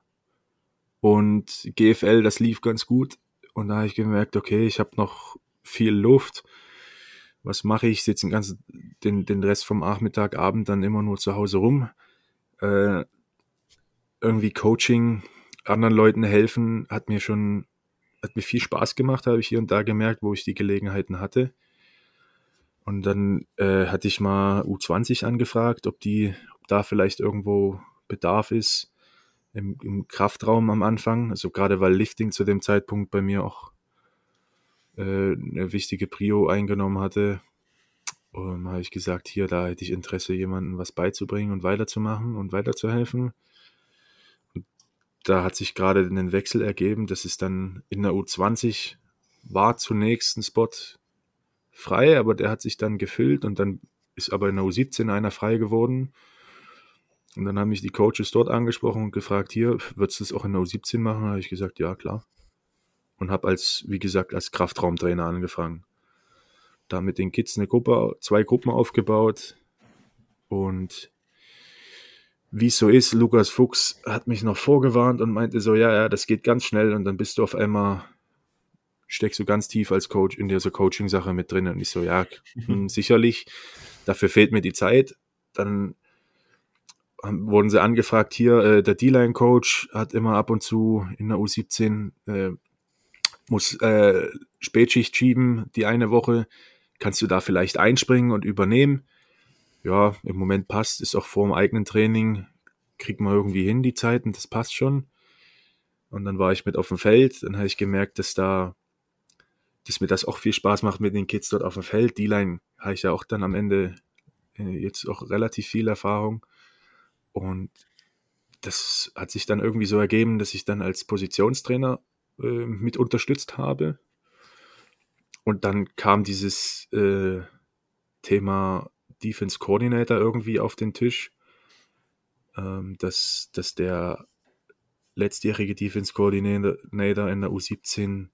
und G F L, das lief ganz gut. Und da habe ich gemerkt, okay, ich habe noch viel Luft. Was mache ich? Ich sitze den ganzen, den, den Rest vom Nachmittag, Abend dann immer nur zu Hause rum. Äh, irgendwie Coaching, anderen Leuten helfen, hat mir schon, hat mir viel Spaß gemacht, habe ich hier und da gemerkt, wo ich die Gelegenheiten hatte. Und dann äh, hatte ich mal U zwanzig angefragt, ob die, ob da vielleicht irgendwo Bedarf ist im, im Kraftraum am Anfang. Also gerade weil Lifting zu dem Zeitpunkt bei mir auch äh, eine wichtige Prio eingenommen hatte. Und habe ich gesagt, hier, da hätte ich Interesse, jemandem was beizubringen und weiterzumachen und weiterzuhelfen. Und da hat sich gerade ein Wechsel ergeben. Das ist dann in der U zwanzig, war zunächst ein Spot frei, aber der hat sich dann gefüllt und dann ist aber in der U siebzehn einer frei geworden. Und dann haben mich die Coaches dort angesprochen und gefragt, hier, würdest du das auch in der U siebzehn machen? Da habe ich gesagt, ja, klar. Und habe als, wie gesagt, als Kraftraumtrainer angefangen. Da mit den Kids eine Gruppe, zwei Gruppen aufgebaut. Und wie es so ist, Lukas Fuchs hat mich noch vorgewarnt und meinte so, ja, ja, das geht ganz schnell und dann bist du auf einmal, steckst du ganz tief als Coach in dieser Coaching-Sache mit drin. Und ich so, ja, mhm. sicherlich, dafür fehlt mir die Zeit. Dann wurden sie angefragt, hier, äh, der D-Line-Coach hat immer ab und zu in der U siebzehn, äh, muss äh, Spätschicht schieben, die eine Woche. Kannst du da vielleicht einspringen und übernehmen? Ja, im Moment passt, ist auch vor dem eigenen Training, kriegt man irgendwie hin die Zeiten, das passt schon. Und dann war ich mit auf dem Feld, dann habe ich gemerkt, dass da dass mir das auch viel Spaß macht mit den Kids dort auf dem Feld. D-Line habe ich ja auch dann am Ende äh, jetzt auch relativ viel Erfahrung. Und das hat sich dann irgendwie so ergeben, dass ich dann als Positionstrainer äh, mit unterstützt habe. Und dann kam dieses äh, Thema Defense Coordinator irgendwie auf den Tisch, ähm, dass, dass der letztjährige Defense Coordinator in der U siebzehn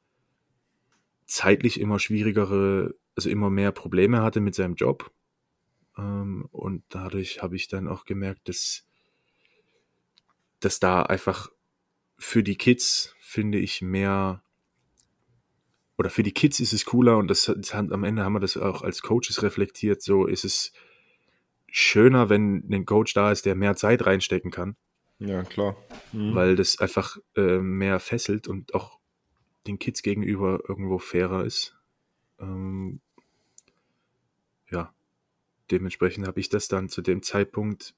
zeitlich immer schwierigere, also immer mehr Probleme hatte mit seinem Job. Ähm, und dadurch habe ich dann auch gemerkt, dass dass da einfach für die Kids, finde ich, mehr, oder für die Kids ist es cooler und das, das am Ende haben wir das auch als Coaches reflektiert, so ist es schöner, wenn ein Coach da ist, der mehr Zeit reinstecken kann. Ja, klar. Mhm. Weil das einfach äh, mehr fesselt und auch den Kids gegenüber irgendwo fairer ist. Ähm, ja, dementsprechend habe ich das dann zu dem Zeitpunkt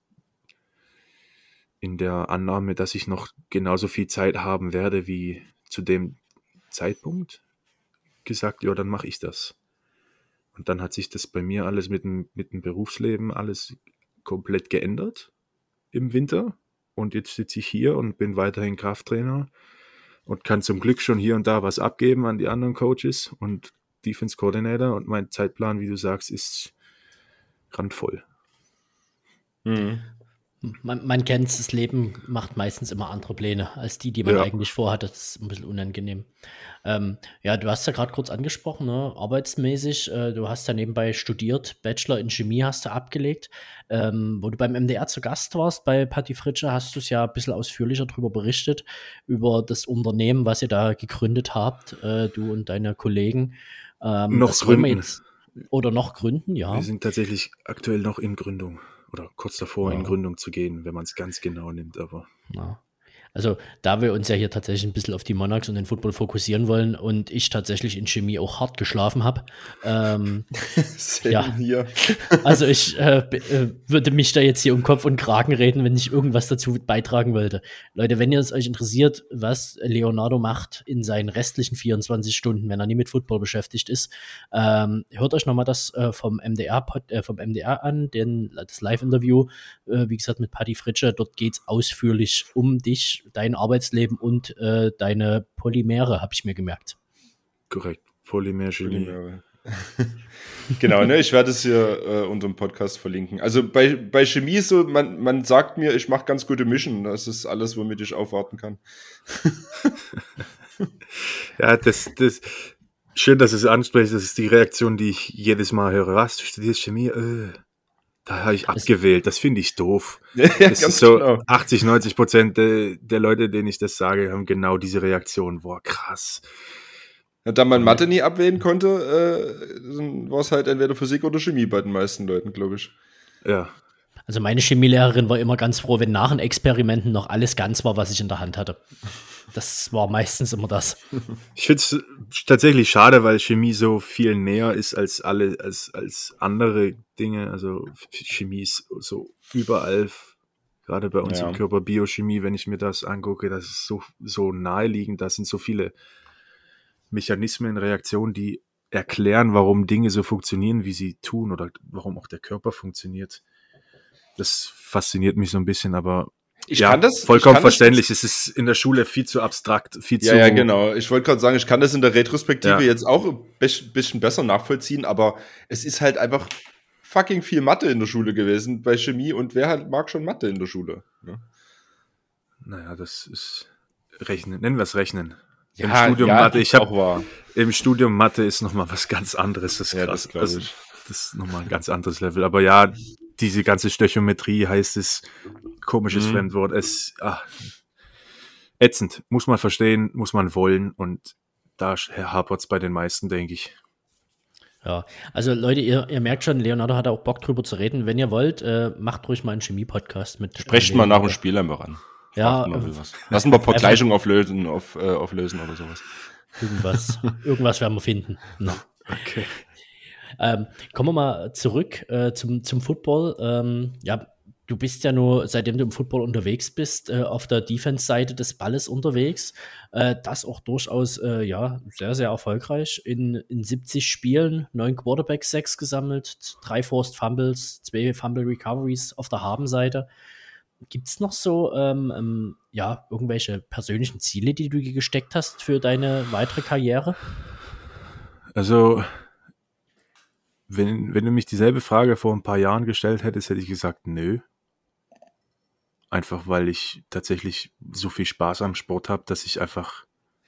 in der Annahme, dass ich noch genauso viel Zeit haben werde wie zu dem Zeitpunkt gesagt, ja, dann mache ich das. Und dann hat sich das bei mir alles mit dem, mit dem Berufsleben alles komplett geändert im Winter. Und jetzt sitze ich hier und bin weiterhin Krafttrainer und kann zum Glück schon hier und da was abgeben an die anderen Coaches und Defense Coordinator. Und mein Zeitplan, wie du sagst, ist randvoll. Mhm. Man, man kennt es, das Leben macht meistens immer andere Pläne als die, die man Ja. eigentlich vorhat. Das ist ein bisschen unangenehm. Ähm, ja, du hast ja gerade kurz angesprochen, ne? Arbeitsmäßig, äh, du hast ja nebenbei studiert, Bachelor in Chemie hast du abgelegt. Ähm, wo du beim M D R zu Gast warst, bei Patti Fritsche, hast du es ja ein bisschen ausführlicher darüber berichtet, über das Unternehmen, was ihr da gegründet habt, äh, du und deine Kollegen. Ähm, Noch das wollen wir gründen. jetzt, oder noch gründen, ja. Wir sind tatsächlich aktuell noch in Gründung oder kurz davor Ja. in Gründung zu gehen, wenn man es ganz genau nimmt. Aber Ja. Also, da wir uns ja hier tatsächlich ein bisschen auf die Monarchs und den Football fokussieren wollen und ich tatsächlich in Chemie auch hart geschlafen habe, ähm, Same Ja. hier. also ich äh, b- äh, würde mich da jetzt hier um Kopf und Kragen reden, wenn ich irgendwas dazu beitragen wollte. Leute, wenn ihr es euch interessiert, was Leonardo macht in seinen restlichen vierundzwanzig Stunden, wenn er nie mit Football beschäftigt ist, ähm, hört euch nochmal das äh, vom M D R Pod, äh, vom M D R an, den, das Live-Interview, äh, wie gesagt, mit Patti Fritsche. Dort geht es ausführlich um dich, dein Arbeitsleben und äh, deine Polymere, habe ich mir gemerkt. korrekt, Polymerchemie. Genau, ne, ich werde es hier äh, unter dem Podcast verlinken. Also bei, bei Chemie so, man, man sagt mir, ich mache ganz gute Mischen. Das ist alles, womit ich aufwarten kann. Ja, das, das, schön, dass du es ansprichst. Das ist die Reaktion, die ich jedes Mal höre. Was, du studierst Chemie? Äh, da habe ich abgewählt. Das finde ich doof. Ja, Das ganz ist so, genau. achtzig, neunzig Prozent der, der Leute, denen ich das sage, haben genau diese Reaktion. Boah, krass. Ja, da man Mathe nie abwählen konnte, äh, war es halt entweder Physik oder Chemie bei den meisten Leuten, glaube ich. Ja, Also meine Chemielehrerin war immer ganz froh, wenn nach den Experimenten noch alles ganz war, was ich in der Hand hatte. Das war meistens immer das. ich finde es tatsächlich schade, weil Chemie so viel näher ist als alle, als, als andere Dinge. Also Chemie ist so überall, gerade bei uns Ja. im Körper, Biochemie, wenn ich mir das angucke, das ist so, so naheliegend, da sind so viele Mechanismen, Reaktionen, die erklären, warum Dinge so funktionieren, wie sie tun oder warum auch der Körper funktioniert. Das fasziniert mich so ein bisschen, aber Ich ja, kann das- ich vollkommen kann das verständlich. Es ist in der Schule viel zu abstrakt, viel Ja, zu... ja, genau. Ich wollte gerade sagen, ich kann das in der Retrospektive Ja. jetzt auch ein be- bisschen besser nachvollziehen, aber es ist halt einfach fucking viel Mathe in der Schule gewesen bei Chemie und wer halt mag schon Mathe in der Schule? Ne? Naja, das ist Rechnen. Nennen wir es Rechnen. Im Ja, Studium ja, Mathe. Ich auch habe wahr. im Studium Mathe ist nochmal was ganz anderes. Das ist Ja, krass. das glaub Also, ich. das ist nochmal ein ganz anderes Level. Aber ja, diese ganze Stöchiometrie heißt es, komisches Mhm. Fremdwort. Es, ah, ätzend. Muss man verstehen, muss man wollen. Und da hapert es bei den meisten, denke ich. Ja, also Leute, ihr, ihr merkt schon, Leonardo hat auch Bock drüber zu reden. Wenn ihr wollt, äh, macht ruhig mal einen Chemie-Podcast mit. Sprecht äh, mal nach dem Leonardo. Spiel einfach an. Ja, Fragt mal, äh, will was. Lassen wir ein paar einfach- Gleichungen auflösen, auf, äh, auflösen oder sowas. Irgendwas, irgendwas werden wir finden. No. Okay. Ähm, kommen wir mal zurück äh, zum, zum Football. Ähm, ja, du bist ja nur, seitdem du im Football unterwegs bist, äh, auf der Defense-Seite des Balles unterwegs. Äh, das auch durchaus äh, ja, sehr, sehr erfolgreich. In, in siebzig Spielen, neun Quarterback-Sacks gesammelt, drei Forced Fumbles, zwei Fumble-Recoveries auf der Habenseite. Gibt es noch so ähm, ähm, ja, irgendwelche persönlichen Ziele, die du dir gesteckt hast für deine weitere Karriere? Also, wenn, wenn du mich dieselbe Frage vor ein paar Jahren gestellt hättest, hätte ich gesagt, nö. Einfach weil ich tatsächlich so viel Spaß am Sport habe, dass ich einfach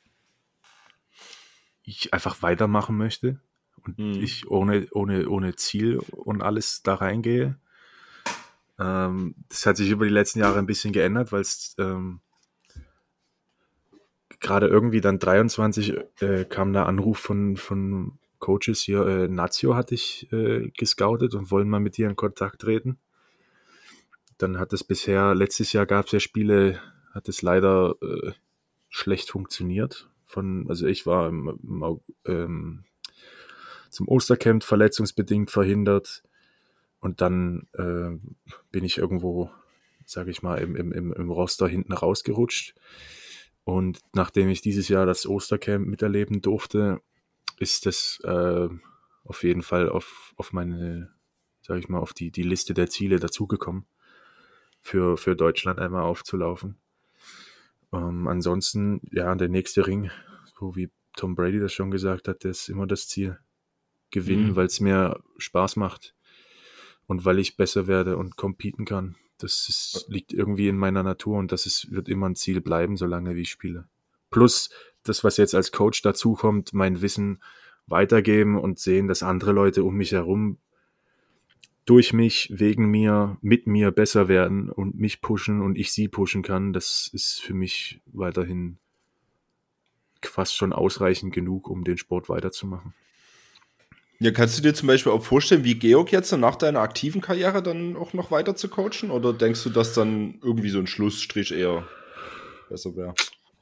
ich einfach weitermachen möchte und Mhm. ich ohne, ohne, ohne Ziel und alles da reingehe. Ähm, das hat sich über die letzten Jahre ein bisschen geändert, weil es ähm, gerade irgendwie dann dreiundzwanzig äh, kam der Anruf von, von Coaches hier, äh, Nazio hatte ich äh, gescoutet und wollen mal mit dir in Kontakt treten. Dann hat es bisher, letztes Jahr gab es ja Spiele, hat es leider äh, schlecht funktioniert. Von, also ich war im, im, ähm, zum Ostercamp verletzungsbedingt verhindert und dann äh, bin ich irgendwo, sage ich mal, im, im, im Roster hinten rausgerutscht. Und nachdem ich dieses Jahr das Ostercamp miterleben durfte, ist das äh, auf jeden Fall auf, auf meine, sage ich mal, auf die, die Liste der Ziele dazugekommen, für, für Deutschland einmal aufzulaufen. Ähm, ansonsten, ja, der nächste Ring, so wie Tom Brady das schon gesagt hat, das ist immer das Ziel. Gewinnen, mhm. weil es mir Spaß macht und weil ich besser werde und competen kann. Das ist, liegt irgendwie in meiner Natur und das ist, wird immer ein Ziel bleiben, solange wie ich spiele. Plus das, was jetzt als Coach dazukommt, mein Wissen weitergeben und sehen, dass andere Leute um mich herum durch mich, wegen mir, mit mir besser werden und mich pushen und ich sie pushen kann, das ist für mich weiterhin fast schon ausreichend genug, um den Sport weiterzumachen. Ja, kannst du dir zum Beispiel auch vorstellen, wie Georg jetzt nach deiner aktiven Karriere dann auch noch weiter zu coachen? Oder denkst du, dass dann irgendwie so ein Schlussstrich eher besser wäre?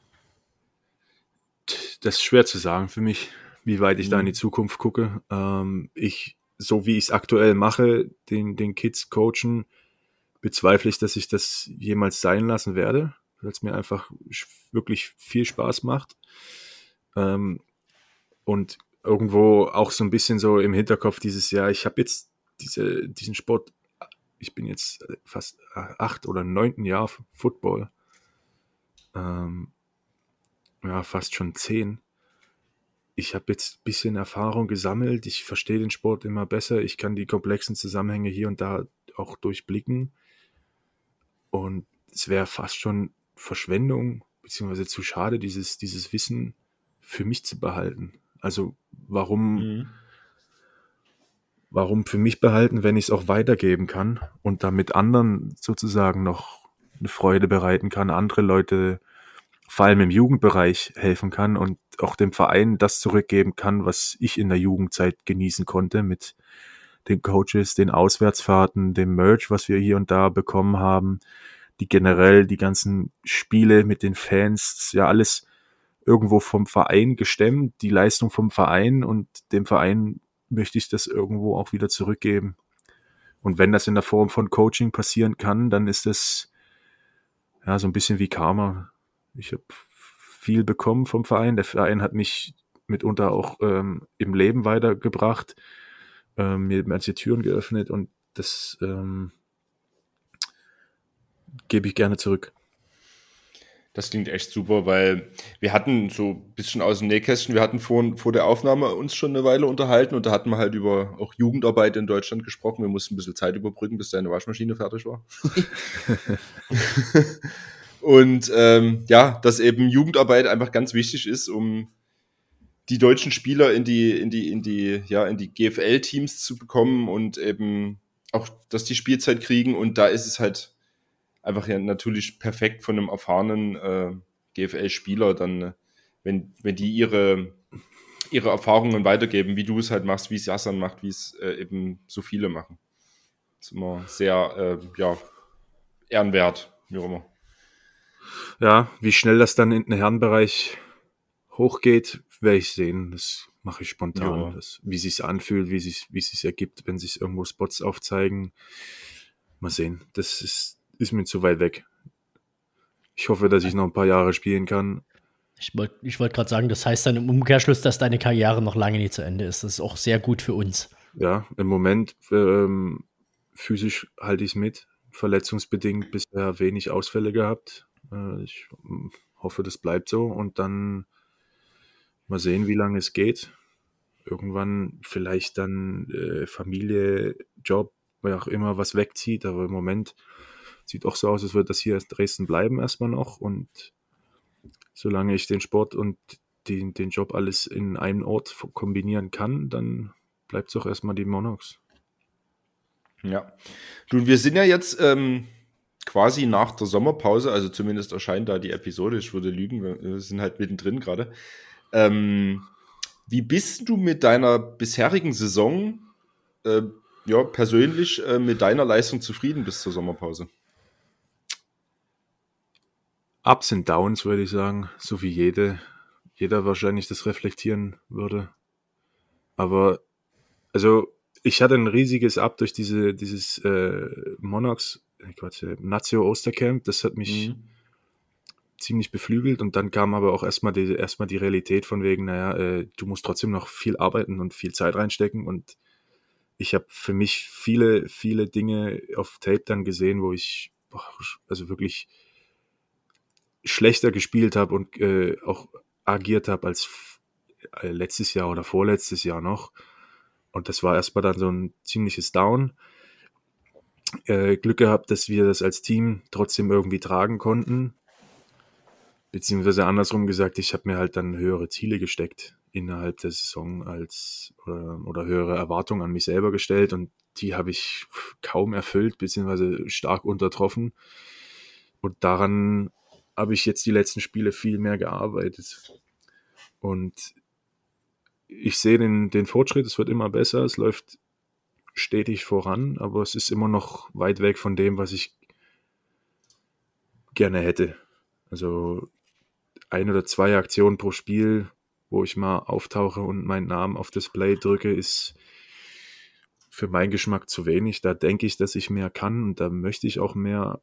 Das ist schwer zu sagen für mich, wie weit ich mhm. da in die Zukunft gucke. Ähm, ich, so wie ich es aktuell mache, den, den Kids coachen, bezweifle ich, dass ich das jemals sein lassen werde, weil es mir einfach wirklich viel Spaß macht. Ähm, und irgendwo auch so ein bisschen so im Hinterkopf dieses Jahr, ich habe jetzt diese, diesen Sport, ich bin jetzt fast acht oder neunten Jahr Football, ähm, ja, fast schon zehn. Ich habe jetzt ein bisschen Erfahrung gesammelt, ich verstehe den Sport immer besser, ich kann die komplexen Zusammenhänge hier und da auch durchblicken und es wäre fast schon Verschwendung, beziehungsweise zu schade, dieses, dieses Wissen für mich zu behalten. Also warum, mhm. warum für mich behalten, wenn ich es auch weitergeben kann und damit anderen sozusagen noch eine Freude bereiten kann, andere Leute vor allem im Jugendbereich helfen kann und auch dem Verein das zurückgeben kann, was ich in der Jugendzeit genießen konnte mit den Coaches, den Auswärtsfahrten, dem Merch, was wir hier und da bekommen haben, die generell die ganzen Spiele mit den Fans, ja alles irgendwo vom Verein gestemmt, die Leistung vom Verein und dem Verein möchte ich das irgendwo auch wieder zurückgeben. Und wenn das in der Form von Coaching passieren kann, dann ist das ja so ein bisschen wie Karma. Ich habe viel bekommen vom Verein. Der Verein hat mich mitunter auch ähm, im Leben weitergebracht, ähm, mir manche Türen geöffnet und das ähm, gebe ich gerne zurück. Das klingt echt super, weil wir hatten so ein bisschen aus dem Nähkästchen, wir hatten vor, vor der Aufnahme uns schon eine Weile unterhalten und da hatten wir halt über auch Jugendarbeit in Deutschland gesprochen. Wir mussten ein bisschen Zeit überbrücken, bis deine Waschmaschine fertig war. Und ähm, ja, dass eben Jugendarbeit einfach ganz wichtig ist, um die deutschen Spieler in die, in die, in die, ja, in die G F L-Teams zu bekommen und eben auch, dass die Spielzeit kriegen. Und da ist es halt einfach ja natürlich perfekt von einem erfahrenen äh, G F L-Spieler dann, wenn, wenn die ihre, ihre Erfahrungen weitergeben, wie du es halt machst, wie es Yassan macht, wie es äh, eben so viele machen. Das ist immer sehr, äh, ja, ehrenwert, wie auch immer. Ja, wie schnell das dann in den Herrenbereich hochgeht, werde ich sehen. Das mache ich spontan. Ja. Das, wie es sich anfühlt, wie es sich, wie es sich ergibt, wenn sich irgendwo Spots aufzeigen. Mal sehen. Das ist, ist mir zu weit weg. Ich hoffe, dass ich noch ein paar Jahre spielen kann. Ich wollte ich wollt gerade sagen, das heißt dann im Umkehrschluss, dass deine Karriere noch lange nicht zu Ende ist. Das ist auch sehr gut für uns. Ja, im Moment ähm, physisch halte ich es mit. Verletzungsbedingt bisher wenig Ausfälle gehabt. Ich hoffe, das bleibt so und dann mal sehen, wie lange es geht. Irgendwann vielleicht dann äh, Familie, Job, wer auch immer was wegzieht, aber im Moment sieht auch so aus, als würde das hier in Dresden bleiben erstmal noch und solange ich den Sport und den, den Job alles in einem Ort kombinieren kann, dann bleibt es auch erstmal die Monarchs. Ja. Du, wir sind ja jetzt ähm, quasi nach der Sommerpause, also zumindest erscheint da die Episode, ich würde lügen, wir wir sind halt mittendrin gerade. Ähm, wie bist du mit deiner bisherigen Saison äh, ja, persönlich äh, mit deiner Leistung zufrieden bis zur Sommerpause? Ups und Downs, würde ich sagen, so wie jede, jeder wahrscheinlich das reflektieren würde. Aber, also, ich hatte ein riesiges Up durch diese, dieses äh, Monarchs, äh, Quatsch, äh, Nazio Ostercamp, das hat mich Mhm. ziemlich beflügelt und dann kam aber auch erstmal die, erstmal die Realität von wegen, naja, äh, du musst trotzdem noch viel arbeiten und viel Zeit reinstecken und ich habe für mich viele, viele Dinge auf Tape dann gesehen, wo ich boah, also wirklich schlechter gespielt habe und äh, auch agiert habe als f- äh, letztes Jahr oder vorletztes Jahr noch. Und das war erstmal dann so ein ziemliches Down. Äh, Glück gehabt, dass wir das als Team trotzdem irgendwie tragen konnten. Beziehungsweise andersrum gesagt, ich habe mir halt dann höhere Ziele gesteckt innerhalb der Saison als oder, oder höhere Erwartungen an mich selber gestellt und die habe ich kaum erfüllt, beziehungsweise stark untertroffen. Und daran habe ich jetzt die letzten Spiele viel mehr gearbeitet. Und ich sehe den, den Fortschritt, es wird immer besser, es läuft stetig voran, aber es ist immer noch weit weg von dem, was ich gerne hätte. Also ein oder zwei Aktionen pro Spiel, wo ich mal auftauche und meinen Namen auf Display drücke, ist für meinen Geschmack zu wenig. Da denke ich, dass ich mehr kann und da möchte ich auch mehr,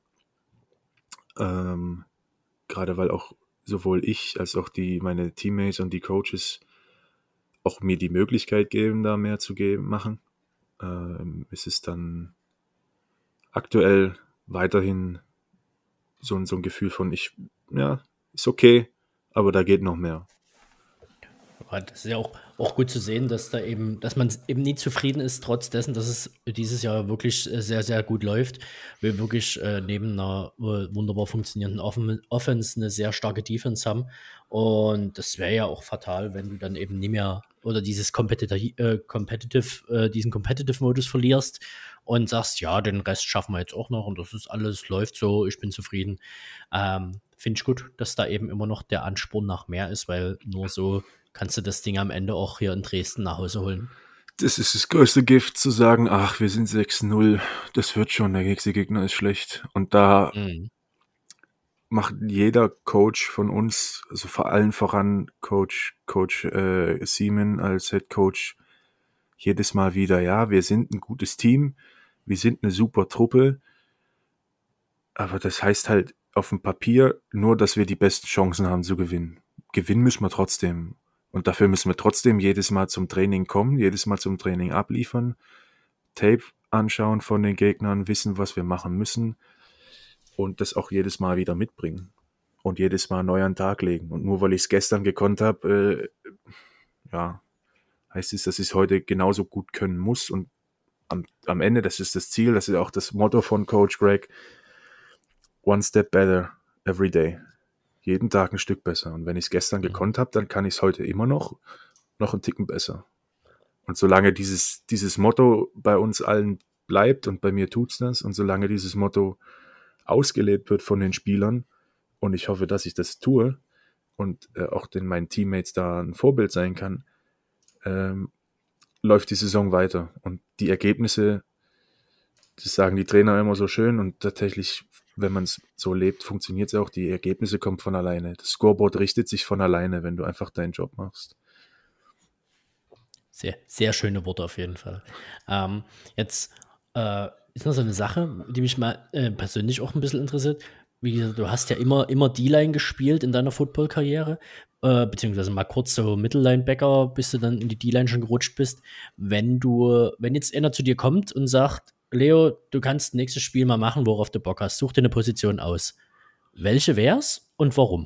ähm, gerade weil auch sowohl ich als auch die meine Teammates und die Coaches auch mir die Möglichkeit geben, da mehr zu geben, machen. Ähm, ist es dann aktuell weiterhin so, ein- so ein Gefühl von, ich, ja, ist okay, aber da geht noch mehr. Aber das ist ja auch, auch gut zu sehen, dass da eben, dass man eben nie zufrieden ist, trotz dessen, dass es dieses Jahr wirklich äh, sehr, sehr gut läuft. Wir wirklich äh, neben einer äh, wunderbar funktionierenden Offen Offense eine sehr starke Defense haben. Und das wäre ja auch fatal, wenn du dann eben nie mehr oder dieses Competitive, äh, Competitive, äh, diesen Competitive-Modus verlierst und sagst, ja, den Rest schaffen wir jetzt auch noch und das ist alles, läuft so, ich bin zufrieden. Ähm, Finde ich gut, dass da eben immer noch der Ansporn nach mehr ist, weil nur so kannst du das Ding am Ende auch hier in Dresden nach Hause holen. Das ist das größte Gift, zu sagen, ach, wir sind sechs null, das wird schon, der nächste Gegner ist schlecht. Und da Mhm. macht jeder Coach von uns, also vor allem voran Coach, Coach äh, Seaman als Head Coach, jedes Mal wieder, ja, wir sind ein gutes Team, wir sind eine super Truppe, aber das heißt halt auf dem Papier nur, dass wir die besten Chancen haben zu gewinnen. Gewinnen müssen wir trotzdem. Und dafür müssen wir trotzdem jedes Mal zum Training kommen, jedes Mal zum Training abliefern, Tape anschauen von den Gegnern, wissen, was wir machen müssen und das auch jedes Mal wieder mitbringen und jedes Mal neu an den Tag legen. Und nur weil ich es gestern gekonnt habe, äh, ja, heißt es, dass ich es heute genauso gut können muss. Und am, am Ende, das ist das Ziel, das ist auch das Motto von Coach Greg, one step better every day. Jeden Tag ein Stück besser. Und wenn ich es gestern gekonnt habe, dann kann ich es heute immer noch, noch einen Ticken besser. Und solange dieses, dieses Motto bei uns allen bleibt, und bei mir tut's das, und solange dieses Motto ausgelebt wird von den Spielern, und ich hoffe, dass ich das tue und äh, auch den meinen Teammates da ein Vorbild sein kann, ähm, läuft die Saison weiter. Und die Ergebnisse, das sagen die Trainer immer so schön, und tatsächlich, wenn man es so lebt, funktioniert es auch. Die Ergebnisse kommen von alleine. Das Scoreboard richtet sich von alleine, wenn du einfach deinen Job machst. Sehr, sehr schöne Worte auf jeden Fall. Ähm, jetzt äh, ist noch so eine Sache, die mich mal äh, persönlich auch ein bisschen interessiert. Wie gesagt, du hast ja immer, immer D-Line gespielt in deiner Football-Karriere, äh, beziehungsweise mal kurz so Mittellinebacker, bis du dann in die D-Line schon gerutscht bist. Wenn du, wenn jetzt einer zu dir kommt und sagt, Leo, du kannst nächstes Spiel mal machen, worauf du Bock hast, such dir eine Position aus. Welche wär's und warum?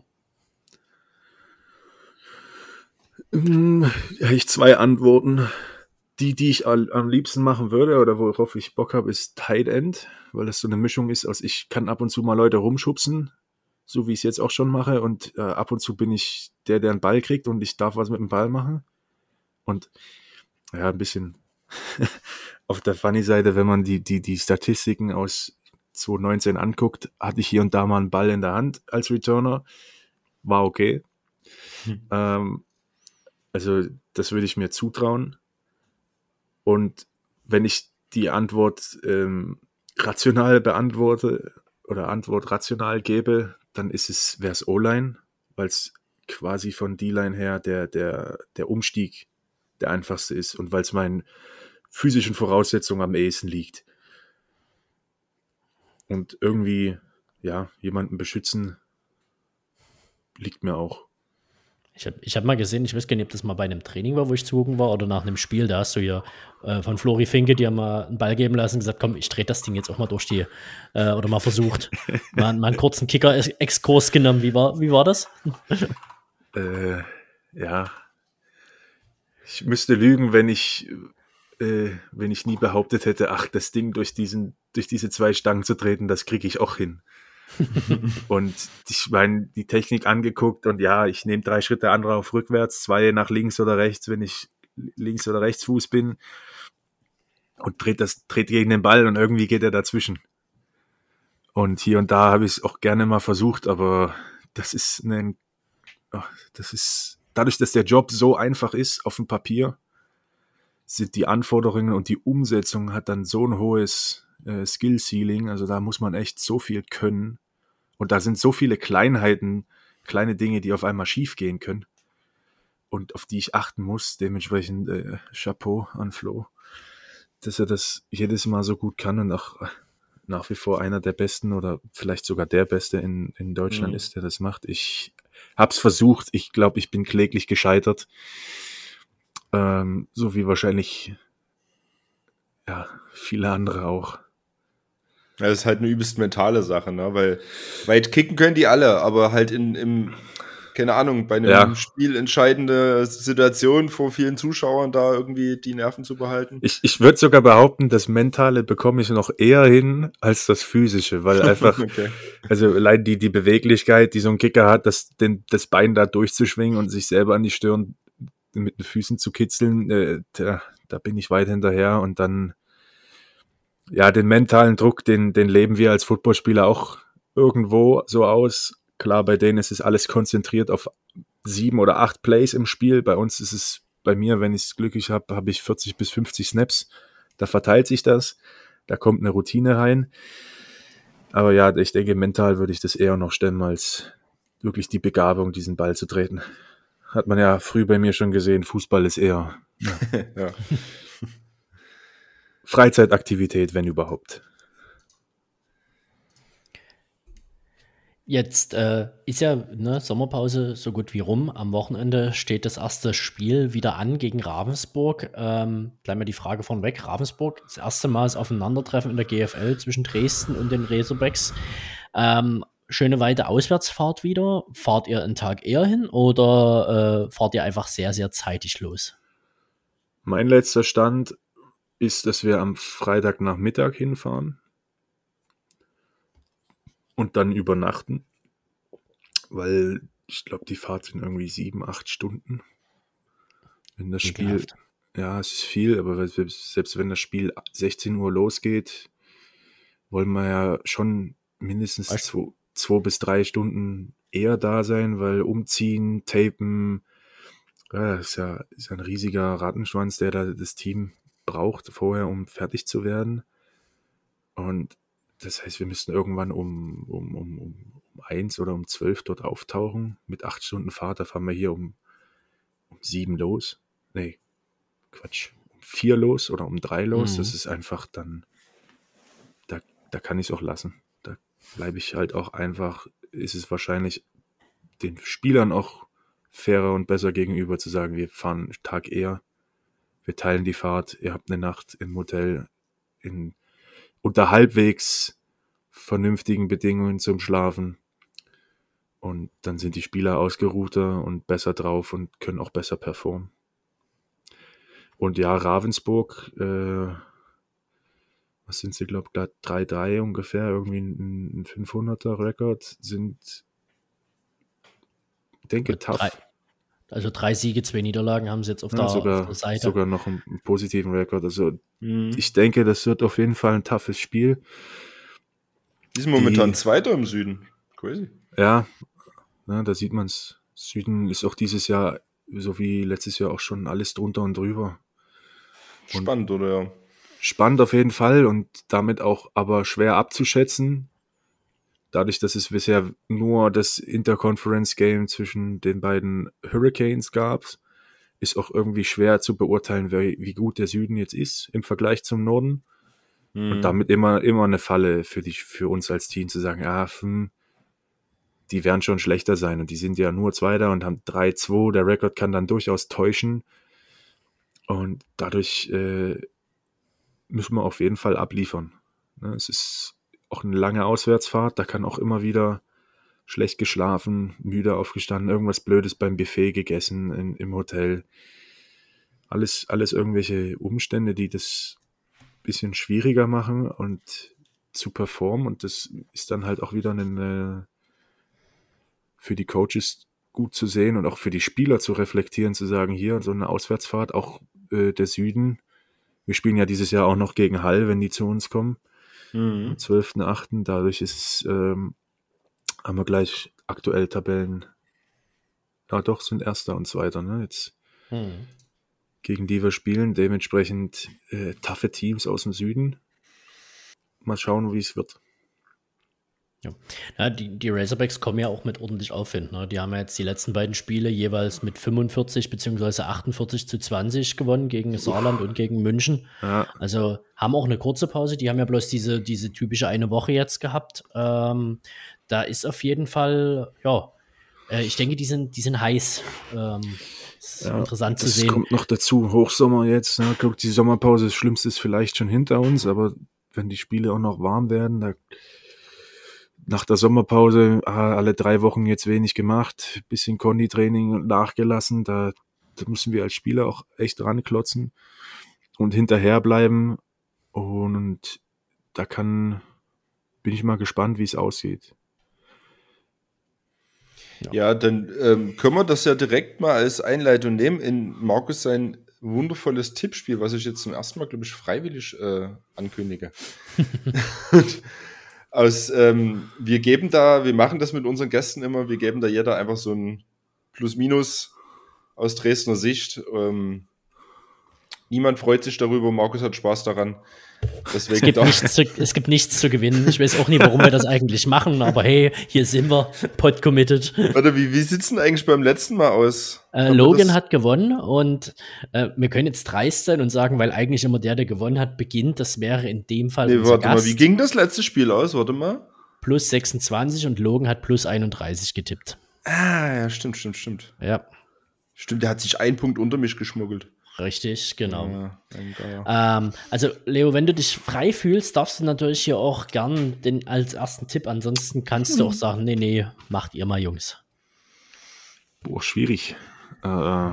Hm, habe ich zwei Antworten. Die, die ich all, am liebsten machen würde oder worauf ich Bock habe, ist Tight End, weil das so eine Mischung ist aus, ich kann ab und zu mal Leute rumschubsen, so wie ich es jetzt auch schon mache, und äh, ab und zu bin ich der, der einen Ball kriegt und ich darf was mit dem Ball machen. Und ja, ein bisschen auf der Funny-Seite, wenn man die, die, die Statistiken aus zwanzig neunzehn anguckt, hatte ich hier und da mal einen Ball in der Hand als Returner. War okay. Hm. Ähm, also das würde ich mir zutrauen. Und wenn ich die Antwort ähm, rational beantworte oder Antwort rational gebe, dann ist es, wäre es O-Line, weil es quasi von D-Line her der, der, der Umstieg der einfachste ist und weil es meinen physischen Voraussetzungen am ehesten liegt. Und irgendwie, ja, jemanden beschützen liegt mir auch. Ich habe ich hab mal gesehen, ich weiß gar nicht, ob das mal bei einem Training war, wo ich zugucken war, oder nach einem Spiel, da hast du ja äh, von Flori Finke dir mal einen Ball geben lassen und gesagt, komm, ich drehe das Ding jetzt auch mal durch die, äh, oder mal versucht, mal, mal einen kurzen Kicker-Exkurs genommen. Wie war, wie war das? äh, ja, ich müsste lügen, wenn ich, äh, wenn ich nie behauptet hätte, ach, das Ding durch, diesen, durch diese zwei Stangen zu treten, das kriege ich auch hin. Und ich meine, die Technik angeguckt und ja, ich nehme drei Schritte Anlauf rückwärts, zwei nach links oder rechts, wenn ich links- oder Rechtsfuß bin und dreht das, dreht gegen den Ball und irgendwie geht er dazwischen. Und hier und da habe ich es auch gerne mal versucht, aber das ist ein, oh, das ist, dadurch, dass der Job so einfach ist auf dem Papier, sind die Anforderungen und die Umsetzung hat dann so ein hohes äh, Skill-Ceiling, also da muss man echt so viel können. Und da sind so viele Kleinheiten, kleine Dinge, die auf einmal schief gehen können und auf die ich achten muss. Dementsprechend äh, Chapeau an Flo, dass er das jedes Mal so gut kann und auch nach wie vor einer der Besten oder vielleicht sogar der Beste in, in Deutschland mhm. ist, der das macht. Ich hab's versucht. Ich glaube, ich bin kläglich gescheitert. Ähm, so wie wahrscheinlich ja viele andere auch. Ja, das ist halt eine übelst mentale Sache, ne? Weil weit kicken können die alle, aber halt in, im, keine Ahnung, bei einem ja. Spiel entscheidende Situation vor vielen Zuschauern da irgendwie die Nerven zu behalten. Ich, ich würde sogar behaupten, das Mentale bekomme ich noch eher hin als das Physische, weil einfach, okay. also allein die, die Beweglichkeit, die so ein Kicker hat, das, den, das Bein da durchzuschwingen und sich selber an die Stirn mit den Füßen zu kitzeln, äh, da, da bin ich weit hinterher und dann ja, den mentalen Druck, den, den leben wir als Footballspieler auch irgendwo so aus. Klar, bei denen ist es alles konzentriert auf sieben oder acht Plays im Spiel. Bei uns ist es, bei mir, wenn ich es glücklich habe, habe ich vierzig bis fünfzig Snaps. Da verteilt sich das. Da kommt eine Routine rein. Aber ja, ich denke, mental würde ich das eher noch stemmen, als wirklich die Begabung, diesen Ball zu treten. Hat man ja früh bei mir schon gesehen, Fußball ist eher ja. ja. Freizeitaktivität, wenn überhaupt. Jetzt äh, ist ja ne, Sommerpause so gut wie rum. Am Wochenende steht das erste Spiel wieder an gegen Ravensburg. Ähm, gleich mal die Frage von weg. Ravensburg, das erste Mal das Aufeinandertreffen in der G F L zwischen Dresden und den Razorbacks. Ähm, schöne weite Auswärtsfahrt wieder. Fahrt ihr einen Tag eher hin oder äh, fahrt ihr einfach sehr, sehr zeitig los? Mein letzter Stand ist, dass wir am Freitagnachmittag hinfahren und dann übernachten, weil ich glaube, die Fahrt sind irgendwie sieben, acht Stunden. Wenn das Spiel, Ekelhaft. Ja, es ist viel, aber selbst wenn das Spiel sechzehn Uhr losgeht, wollen wir ja schon mindestens zwei, zwei bis drei Stunden eher da sein, weil umziehen, tapen, ja, ist ja, ist ja ein riesiger Rattenschwanz, der da das Team braucht vorher, um fertig zu werden. Und das heißt, wir müssten irgendwann um, um, um, um, um eins oder um zwölf dort auftauchen. Mit acht Stunden Fahrt, da fahren wir hier um, um sieben los. Nee, Quatsch. Um vier los oder um drei los. Mhm. Das ist einfach dann, da, da kann ich es auch lassen. Da bleibe ich halt auch einfach, ist es wahrscheinlich den Spielern auch fairer und besser gegenüber zu sagen, wir fahren einen Tag eher. Wir teilen die Fahrt, ihr habt eine Nacht im Hotel in unter halbwegs vernünftigen Bedingungen zum Schlafen und dann sind die Spieler ausgeruhter und besser drauf und können auch besser performen. Und ja, Ravensburg, äh, was sind sie, glaube ich, drei drei ungefähr, irgendwie ein fünfhunderter Rekord, sind, denke, tough. Also drei Siege, zwei Niederlagen haben sie jetzt auf, Ja, der, sogar, auf der Seite. sogar noch einen, einen positiven Rekord. Also Mhm. ich denke, das wird auf jeden Fall ein toughes Spiel. Die sind momentan Die- Zweiter im Süden. Crazy. Ja, ne, da sieht man es. Süden ist auch dieses Jahr, so wie letztes Jahr auch schon, alles drunter und drüber. Und- Spannend, oder ja? Spannend auf jeden Fall und damit auch aber schwer abzuschätzen. Dadurch, dass es bisher nur das Interconference-Game zwischen den beiden Hurricanes gab, ist auch irgendwie schwer zu beurteilen, wie, wie gut der Süden jetzt ist im Vergleich zum Norden. Mhm. Und damit immer, immer eine Falle für, die, für uns als Team zu sagen, ja, hm, die werden schon schlechter sein. Und die sind ja nur Zweiter und haben drei zwei. Der Rekord kann dann durchaus täuschen. Und dadurch äh, müssen wir auf jeden Fall abliefern. Ne, es ist auch eine lange Auswärtsfahrt. Da kann auch immer wieder schlecht geschlafen, müde aufgestanden, irgendwas Blödes beim Buffet gegessen in, im Hotel. Alles, alles irgendwelche Umstände, die das bisschen schwieriger machen und zu performen. Und das ist dann halt auch wieder eine, für die Coaches gut zu sehen und auch für die Spieler zu reflektieren, zu sagen, hier, so eine Auswärtsfahrt, auch äh, der Süden. Wir spielen ja dieses Jahr auch noch gegen Hall, wenn die zu uns kommen. Mhm. Am zwölften achten Dadurch ist es, ähm, haben wir gleich aktuell Tabellen. Ja, doch, sind Erster und Zweiter, ne? Jetzt, Hm. gegen die wir spielen. Dementsprechend äh, taffe Teams aus dem Süden. Mal schauen, wie es wird. Ja, die, die Razorbacks kommen ja auch mit ordentlich Aufwind. Ne? Die haben ja jetzt die letzten beiden Spiele jeweils mit fünfundvierzig bzw. achtundvierzig zu zwanzig gewonnen gegen Saarland und gegen München. Ja, Also haben auch eine kurze Pause. Die haben ja bloß diese, diese typische eine Woche jetzt gehabt. Ähm, da ist auf jeden Fall, ja, äh, ich denke, die sind, die sind heiß. Ähm, ist ja, interessant zu das sehen. kommt noch dazu. Hochsommer jetzt. Ne? Guck, die Sommerpause, das Schlimmste ist vielleicht schon hinter uns, aber wenn die Spiele auch noch warm werden, da nach der Sommerpause ah, alle drei Wochen jetzt wenig gemacht, bisschen Konditraining nachgelassen, da, da müssen wir als Spieler auch echt ranklotzen und hinterher bleiben und da kann, bin ich mal gespannt, wie es aussieht. Ja, dann ähm, können wir das ja direkt mal als Einleitung nehmen in Markus sein wundervolles Tippspiel, was ich jetzt zum ersten Mal, glaube ich, freiwillig äh, ankündige. Aus, ähm, wir geben da, wir machen das mit unseren Gästen immer, wir geben da jeder einfach so ein Plus-Minus aus Dresdner Sicht. Ähm, niemand freut sich darüber, Markus hat Spaß daran. Deswegen Es gibt, doch- nichts zu, es gibt nichts zu gewinnen. Ich weiß auch nicht, warum wir das eigentlich machen, aber hey, hier sind wir, Pod committed. Warte, wie, wie sieht's denn eigentlich beim letzten Mal aus? Äh, Haben wir Logan das- hat gewonnen und äh, wir können jetzt dreist sein und sagen, weil eigentlich immer der, der gewonnen hat, beginnt. Das wäre in dem Fall Nee, unser warte Gast. mal, wie ging das letzte Spiel aus? Warte mal. Plus sechsundzwanzig und Logan hat plus einunddreißig getippt. Ah, ja, stimmt, stimmt, stimmt. Ja, Stimmt, der hat sich einen Punkt unter mich geschmuggelt. richtig, genau. Ja, ein Geier. Ähm, also, Leo, wenn du dich frei fühlst, darfst du natürlich hier auch gern den als ersten Tipp. Ansonsten kannst du auch sagen, nee, nee, macht ihr mal, Jungs. Boah, schwierig. Äh,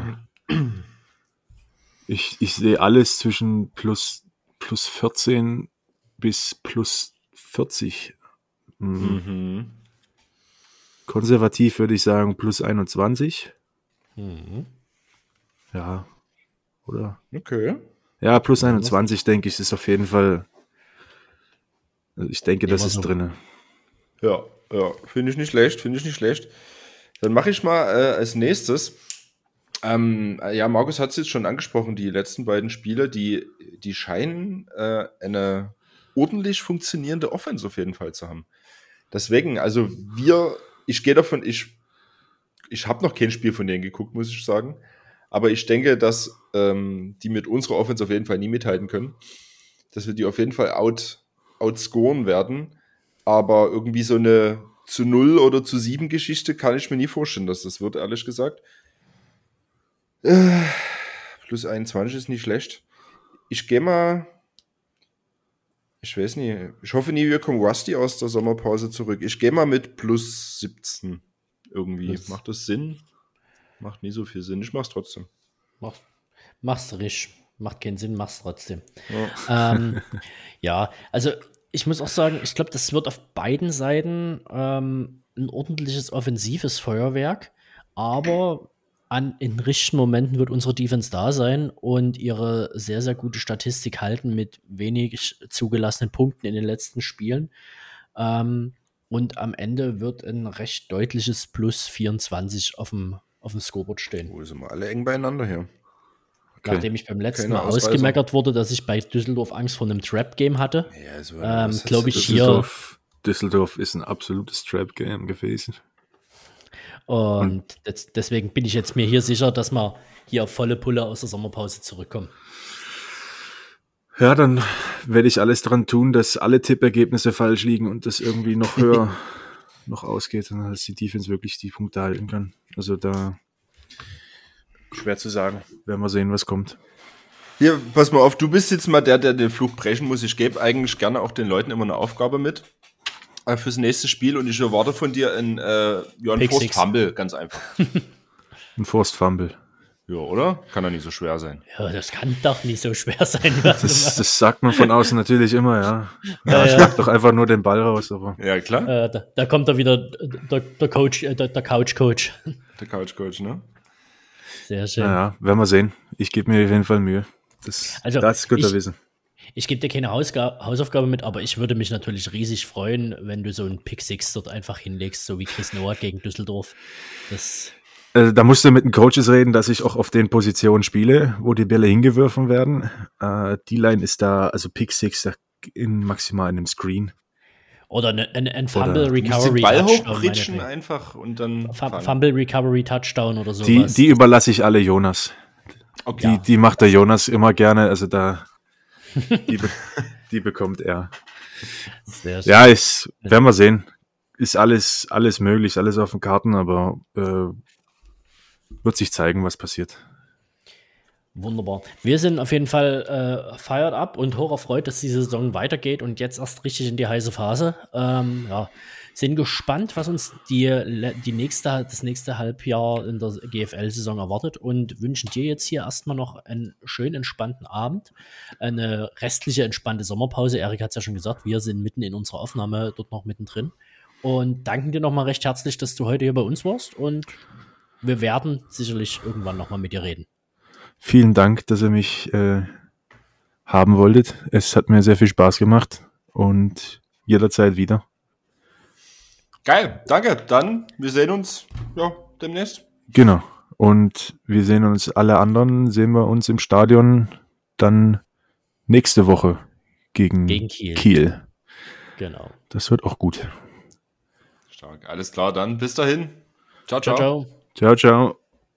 ich, ich sehe alles zwischen plus, plus vierzehn bis plus vierzig. Hm. Mhm. Konservativ würde ich sagen plus einundzwanzig. Mhm. Ja, oder? Okay. Ja, plus einundzwanzig, denke ich, ist auf jeden Fall. Also ich denke, das Immer ist so. drin. Ja, ja, finde ich nicht schlecht, finde ich nicht schlecht. Dann mache ich mal äh, als nächstes. Ähm, ja, Markus hat es jetzt schon angesprochen, die letzten beiden Spiele, die, die scheinen äh, eine ordentlich funktionierende Offense auf jeden Fall zu haben. Deswegen, also wir, ich gehe davon, ich, ich habe noch kein Spiel von denen geguckt, muss ich sagen. Aber ich denke, dass ähm, die mit unserer Offense auf jeden Fall nie mithalten können. Dass wir die auf jeden Fall out, outscoren werden. Aber irgendwie so eine zu null oder zu sieben Geschichte kann ich mir nie vorstellen, dass das wird, ehrlich gesagt. Äh, plus einundzwanzig ist nicht schlecht. Ich gehe mal. Ich weiß nicht. Ich hoffe nie, wir kommen rusty aus der Sommerpause zurück. Ich gehe mal mit plus siebzehn. Irgendwie. Plus- Macht das Sinn? Macht nie so viel Sinn. Ich mach's trotzdem. Mach, mach's richtig. Macht keinen Sinn, mach's trotzdem. Ja. ähm, ja, also ich muss auch sagen, ich glaube, das wird auf beiden Seiten ähm, ein ordentliches offensives Feuerwerk, aber an, in richtigen Momenten wird unsere Defense da sein und ihre sehr, sehr gute Statistik halten mit wenig zugelassenen Punkten in den letzten Spielen. Ähm, und am Ende wird ein recht deutliches Plus vierundzwanzig auf dem, auf dem Scoreboard stehen. Wo sind wir alle eng beieinander hier? Okay. Nachdem ich beim letzten Keine Mal Ausreißer. ausgemeckert wurde, dass ich bei Düsseldorf Angst vor einem Trap-Game hatte, Ja, also, ähm, was glaube hast ich du- hier. Düsseldorf, Düsseldorf ist ein absolutes Trap-Game gewesen. Und des, deswegen bin ich jetzt mir hier sicher, dass wir hier auf volle Pulle aus der Sommerpause zurückkommen. Ja, dann werde ich alles dran tun, dass alle Tippergebnisse falsch liegen und das irgendwie noch höher noch ausgeht, und dass die Defense wirklich die Punkte halten kann. Also da schwer zu sagen. Werden wir sehen, was kommt. Hier, pass mal auf, du bist jetzt mal der, der den Fluch brechen muss. Ich gebe eigentlich gerne auch den Leuten immer eine Aufgabe mit äh, fürs nächste Spiel und ich erwarte von dir ein, äh, ja, ein Pick Forced Six. Fumble, ganz einfach. Ein Forced Fumble. Ja, oder? Kann doch nicht so schwer sein. Ja, das kann doch nicht so schwer sein. Das, das sagt man von außen natürlich immer, ja. Ja, Ja, ja. schlag doch einfach nur den Ball raus, aber Ja, klar. äh, da, da kommt da wieder der, der Coach, äh, der, der Couch-Coach. Der Couch-Coach, ne? Sehr schön. naja, werden wir sehen. Ich gebe mir auf jeden Fall Mühe. Das, Also, das ist guter ich- Wissen. Ich gebe dir keine Hausga- Hausaufgabe mit, aber ich würde mich natürlich riesig freuen, wenn du so einen Pick Six dort einfach hinlegst, so wie Chris Noah gegen Düsseldorf. Das, Äh, da musst du mit den Coaches reden, dass ich auch auf den Positionen spiele, wo die Bälle hingeworfen werden. Äh, die Line ist da, also Pick Six da in maximal in einem Screen. oder ein, ein, ein Fumble Du musst den Recovery Ball Touchdown. hochbritschen meinetwegen. einfach und dann Fu- fangen. Fumble Recovery Touchdown oder sowas. Die, die überlasse ich alle Jonas. Okay. Die, Ja. die macht der Jonas immer gerne, also da die, be die bekommt er. Sehr schön. Ja, ist, werden wir sehen. Ist alles, alles möglich, alles auf den Karten, aber äh, wird sich zeigen, was passiert. Wunderbar. Wir sind auf jeden Fall äh, fired up und hoch erfreut, dass die Saison weitergeht und jetzt erst richtig in die heiße Phase. Ähm, ja, sind gespannt, was uns die, le- die nächste, das nächste Halbjahr in der G F L-Saison erwartet und wünschen dir jetzt hier erstmal noch einen schönen, entspannten Abend, eine restliche, entspannte Sommerpause. Erik hat es ja schon gesagt, wir sind mitten in unserer Aufnahme dort noch mittendrin und danken dir nochmal recht herzlich, dass du heute hier bei uns warst und wir werden sicherlich irgendwann nochmal mit dir reden. Vielen Dank, dass ihr mich äh, haben wolltet. Es hat mir sehr viel Spaß gemacht und jederzeit wieder. Geil, danke. Dann, wir sehen uns ja, demnächst. Genau. Und wir sehen uns, alle anderen sehen wir uns im Stadion dann nächste Woche gegen, Gegen Kiel. Kiel. Genau. Das wird auch gut. Stark, alles klar, dann bis dahin. Ciao, ciao. Ciao, ciao. Ciao, ciao.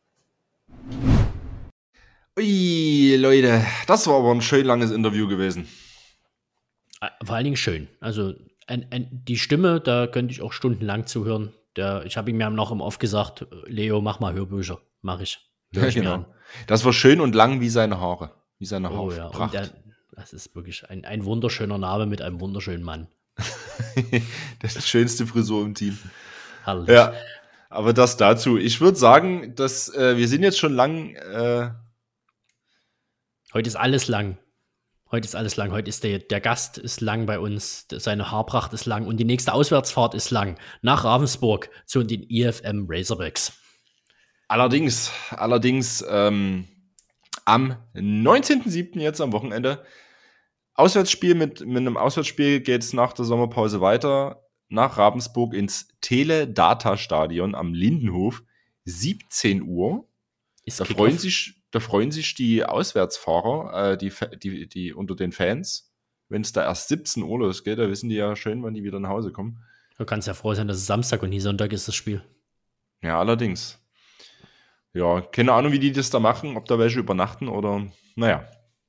Ui, Leute, das war aber ein schön langes Interview gewesen. Äh, Vor allen Dingen schön. Also ein, ein, die Stimme, da könnte ich auch stundenlang zuhören. Der, ich habe ihm ja noch im Off gesagt, Leo, mach mal Hörbücher. Mach ich. Hör ich mir an. Das war schön und lang wie seine Haare. Wie seine Oh ja, und Haarpracht. der, das ist wirklich ein, ein wunderschöner Name mit einem wunderschönen Mann. Das ist die schönste Frisur im Team. Herrlich. Ja, aber das dazu. Ich würde sagen, dass äh, wir sind jetzt schon lang. Äh, Heute ist alles lang. Heute ist alles lang. Heute ist der, der Gast ist lang bei uns. Seine Haarpracht ist lang. Und die nächste Auswärtsfahrt ist lang. Nach Ravensburg zu den I F M Razorbacks. allerdings, allerdings ähm, am neunzehnten siebten jetzt am Wochenende. Auswärtsspiel mit, mit einem Auswärtsspiel geht es nach der Sommerpause weiter. Nach Ravensburg ins Tele-Data-Stadion am Lindenhof. siebzehn Uhr. Ist Da Kickoff. freuen, sich, da freuen sich die Auswärtsfahrer, äh, die, Fa- die, die unter den Fans, wenn es da erst siebzehn Uhr losgeht, da wissen die ja schön, wann die wieder nach Hause kommen. Du kannst ja froh sein, dass es Samstag und nie Sonntag ist, das Spiel. Ja, allerdings. Ja, keine Ahnung, wie die das da machen, ob da welche übernachten oder, naja.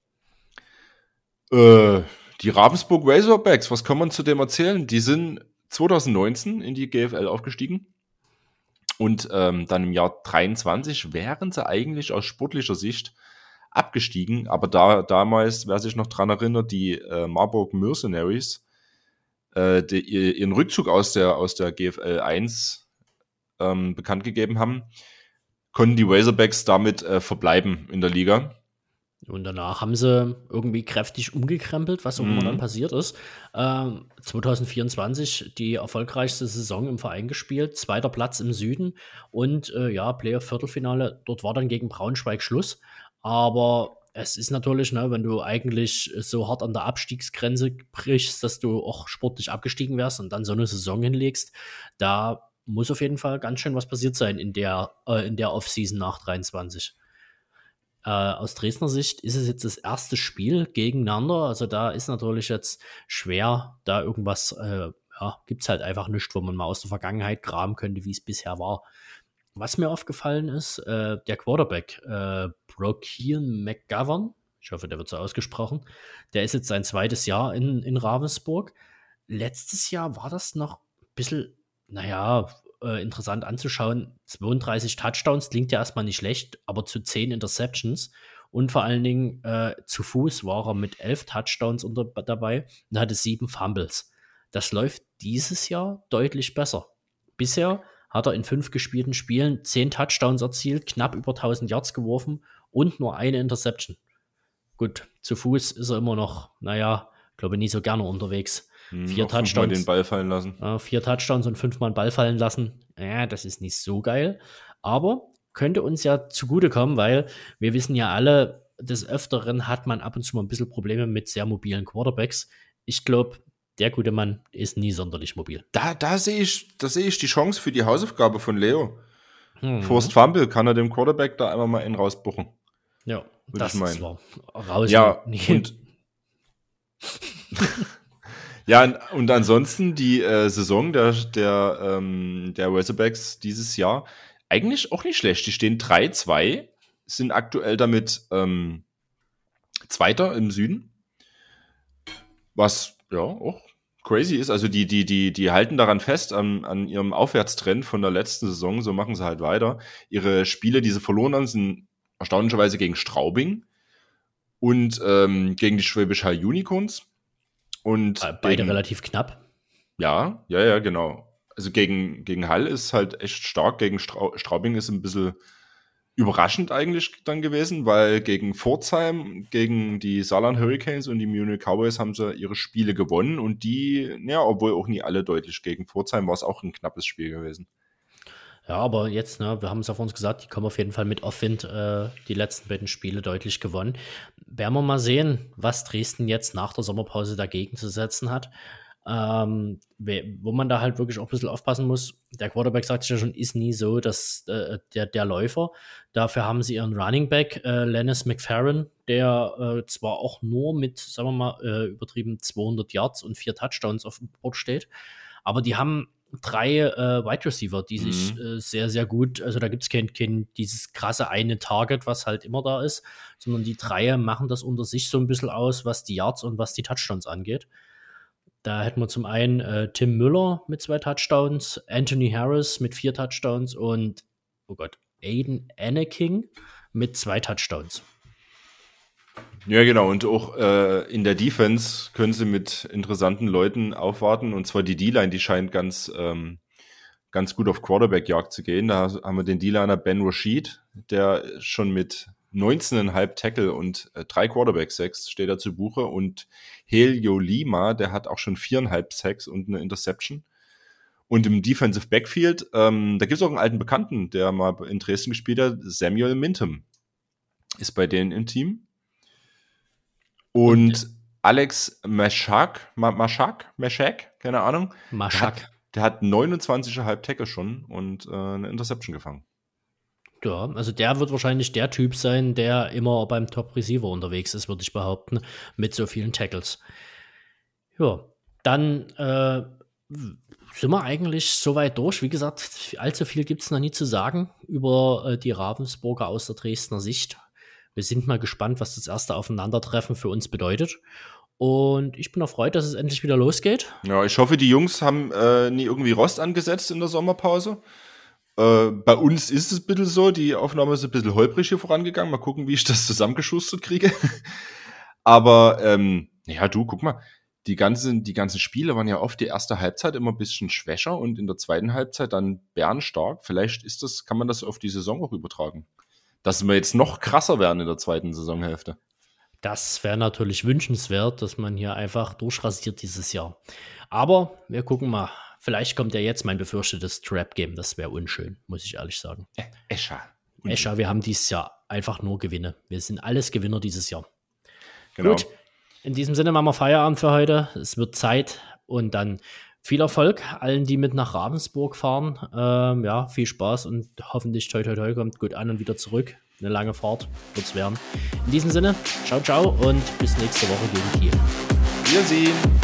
Äh, die Ravensburg Razorbacks, was kann man zu dem erzählen? Die sind zwanzig neunzehn in die G F L aufgestiegen. Und ähm, dann im Jahr dreiundzwanzig wären sie eigentlich aus sportlicher Sicht abgestiegen. Aber da damals, wer sich noch dran erinnert, die äh, Marburg Mercenaries äh, die, ihren Rückzug aus der, aus der G F L eins ähm, bekannt gegeben haben, konnten die Razorbacks damit äh, verbleiben in der Liga. Und danach haben sie irgendwie kräftig umgekrempelt, was auch immer Mhm. dann passiert ist. Ähm, zwanzig vierundzwanzig die erfolgreichste Saison im Verein gespielt, zweiter Platz im Süden und äh, ja, Playoff-Viertelfinale. Dort war dann gegen Braunschweig Schluss. Aber es ist natürlich, ne, wenn du eigentlich so hart an der Abstiegsgrenze brichst, dass du auch sportlich abgestiegen wärst und dann so eine Saison hinlegst, da muss auf jeden Fall ganz schön was passiert sein in der, äh, in der Offseason nach dreiundzwanzig. Äh, aus Dresdner Sicht ist es jetzt das erste Spiel gegeneinander. Also da ist natürlich jetzt schwer, da irgendwas, äh, ja, gibt es halt einfach nichts, wo man mal aus der Vergangenheit graben könnte, wie es bisher war. Was mir aufgefallen ist, äh, der Quarterback, äh, Brokean McGovern, ich hoffe, der wird so ausgesprochen, der ist jetzt sein zweites Jahr in, in Ravensburg. Letztes Jahr war das noch ein bisschen, naja, äh, interessant anzuschauen. zweiunddreißig Touchdowns klingt ja erstmal nicht schlecht, aber zu zehn Interceptions und vor allen Dingen äh, zu Fuß war er mit elf Touchdowns unter, dabei und hatte sieben Fumbles. Das läuft dieses Jahr deutlich besser. Bisher hat er in fünf gespielten Spielen zehn Touchdowns erzielt, knapp über tausend Yards geworfen und nur eine Interception. Gut, zu Fuß ist er immer noch, naja, glaube nie so gerne unterwegs. Hm, vier auch fünfmal Touchdowns. den Ball fallen lassen. Ja, vier Touchdowns und fünfmal den Ball fallen lassen. Ja, das ist nicht so geil. Aber könnte uns ja zugutekommen, weil wir wissen ja alle, des Öfteren hat man ab und zu mal ein bisschen Probleme mit sehr mobilen Quarterbacks. Ich glaube, der gute Mann ist nie sonderlich mobil. Da, da sehe ich, da sehe ich die Chance für die Hausaufgabe von Leo. Hm. Forced Fumble kann er dem Quarterback da einmal mal einen rausbuchen. Ja, Würde das ich meinen. ist wahr. Raus. Ja, und, ja, und- und ansonsten die äh, Saison der, der, ähm, der Razorbacks dieses Jahr eigentlich auch nicht schlecht. Die stehen drei zwei, sind aktuell damit ähm, Zweiter im Süden. Was ja auch crazy ist. Also die, die, die, die halten daran fest an, an ihrem Aufwärtstrend von der letzten Saison, so machen sie halt weiter. Ihre Spiele, die sie verloren haben, sind erstaunlicherweise gegen Straubing und ähm, gegen die Schwäbisch Hall Unicorns. Und Beide gegen, relativ knapp. Ja, ja, ja, genau. Also gegen, gegen Hall ist halt echt stark, gegen Strau- Straubing ist ein bisschen überraschend eigentlich dann gewesen, weil gegen Pforzheim, gegen die Saarland Hurricanes und die Munich Cowboys haben sie ihre Spiele gewonnen und die, ja, obwohl auch nie alle deutlich, gegen Pforzheim war es auch ein knappes Spiel gewesen. Ja, aber jetzt, ne, wir haben es auf uns gesagt, die kommen auf jeden Fall mit Aufwind äh, die letzten beiden Spiele deutlich gewonnen. Werden wir mal sehen, was Dresden jetzt nach der Sommerpause dagegen zu setzen hat. Ähm, wo man da halt wirklich auch ein bisschen aufpassen muss. Der Quarterback, sagt sich ja schon, ist nie so, dass äh, der, der Läufer. Dafür haben sie ihren Running Back, äh, Lennis McFerrin, der äh, zwar auch nur mit, sagen wir mal, äh, übertrieben zweihundert Yards und vier Touchdowns auf dem Board steht, aber die haben drei äh, Wide Receiver, die Mhm. sich äh, sehr, sehr gut, also da gibt es kein, kein dieses krasse eine Target, was halt immer da ist, sondern die drei machen das unter sich so ein bisschen aus, was die Yards und was die Touchdowns angeht. Da hätten wir zum einen äh, Tim Müller mit zwei Touchdowns, Anthony Harris mit vier Touchdowns und, oh Gott, Aiden Anaking mit zwei Touchdowns. Ja, genau. Und auch äh, in der Defense können sie mit interessanten Leuten aufwarten. Und zwar die D-Line, die scheint ganz, ähm, ganz gut auf Quarterback-Jagd zu gehen. Da haben wir den D-Liner Ben Rashid, der schon mit neunzehn Komma fünf Tackle und äh, drei Quarterback-Sacks steht da zu Buche. Und Helio Lima, der hat auch schon viereinhalb Sacks und eine Interception. Und im Defensive Backfield, ähm, da gibt es auch einen alten Bekannten, der mal in Dresden gespielt hat, Samuel Mintum ist bei denen im Team. Und, und Alex Maschak, Ma- Maschak, Maschak, keine Ahnung. Maschak. Der hat, der hat neunundzwanzig Komma fünf Tackle schon und äh, eine Interception gefangen. Ja, also der wird wahrscheinlich der Typ sein, der immer beim Top-Receiver unterwegs ist, würde ich behaupten, mit so vielen Tackles. Ja, dann äh, sind wir eigentlich soweit durch. Wie gesagt, allzu viel gibt es noch nie zu sagen über äh, die Ravensburger aus der Dresdner Sicht. Wir sind mal gespannt, was das erste Aufeinandertreffen für uns bedeutet. Und ich bin erfreut, dass es endlich wieder losgeht. Ja, ich hoffe, die Jungs haben äh, nie irgendwie Rost angesetzt in der Sommerpause. Äh, bei uns ist es ein bisschen so, die Aufnahme ist ein bisschen holprig hier vorangegangen. Mal gucken, wie ich das zusammengeschustert kriege. Aber, ähm, ja, du, guck mal, die ganzen, die ganzen Spiele waren ja oft die erste Halbzeit immer ein bisschen schwächer und in der zweiten Halbzeit dann bärenstark. Vielleicht ist das, kann man das auf die Saison auch übertragen. Dass wir jetzt noch krasser werden in der zweiten Saisonhälfte. Das wäre natürlich wünschenswert, dass man hier einfach durchrasiert dieses Jahr. Aber wir gucken mal. Vielleicht kommt ja jetzt mein befürchtetes Trap-Game. Das wäre unschön, muss ich ehrlich sagen. Äh, Escher. Escher, wir haben dieses Jahr einfach nur Gewinne. Wir sind alles Gewinner dieses Jahr. Genau. Gut, in diesem Sinne machen wir Feierabend für heute. Es wird Zeit und dann viel Erfolg allen, die mit nach Ravensburg fahren. Ähm, ja, viel Spaß und hoffentlich toi toi toi kommt gut an und wieder zurück. Eine lange Fahrt wird es werden. In diesem Sinne, ciao ciao und bis nächste Woche gegen Kiel. Wir sehen.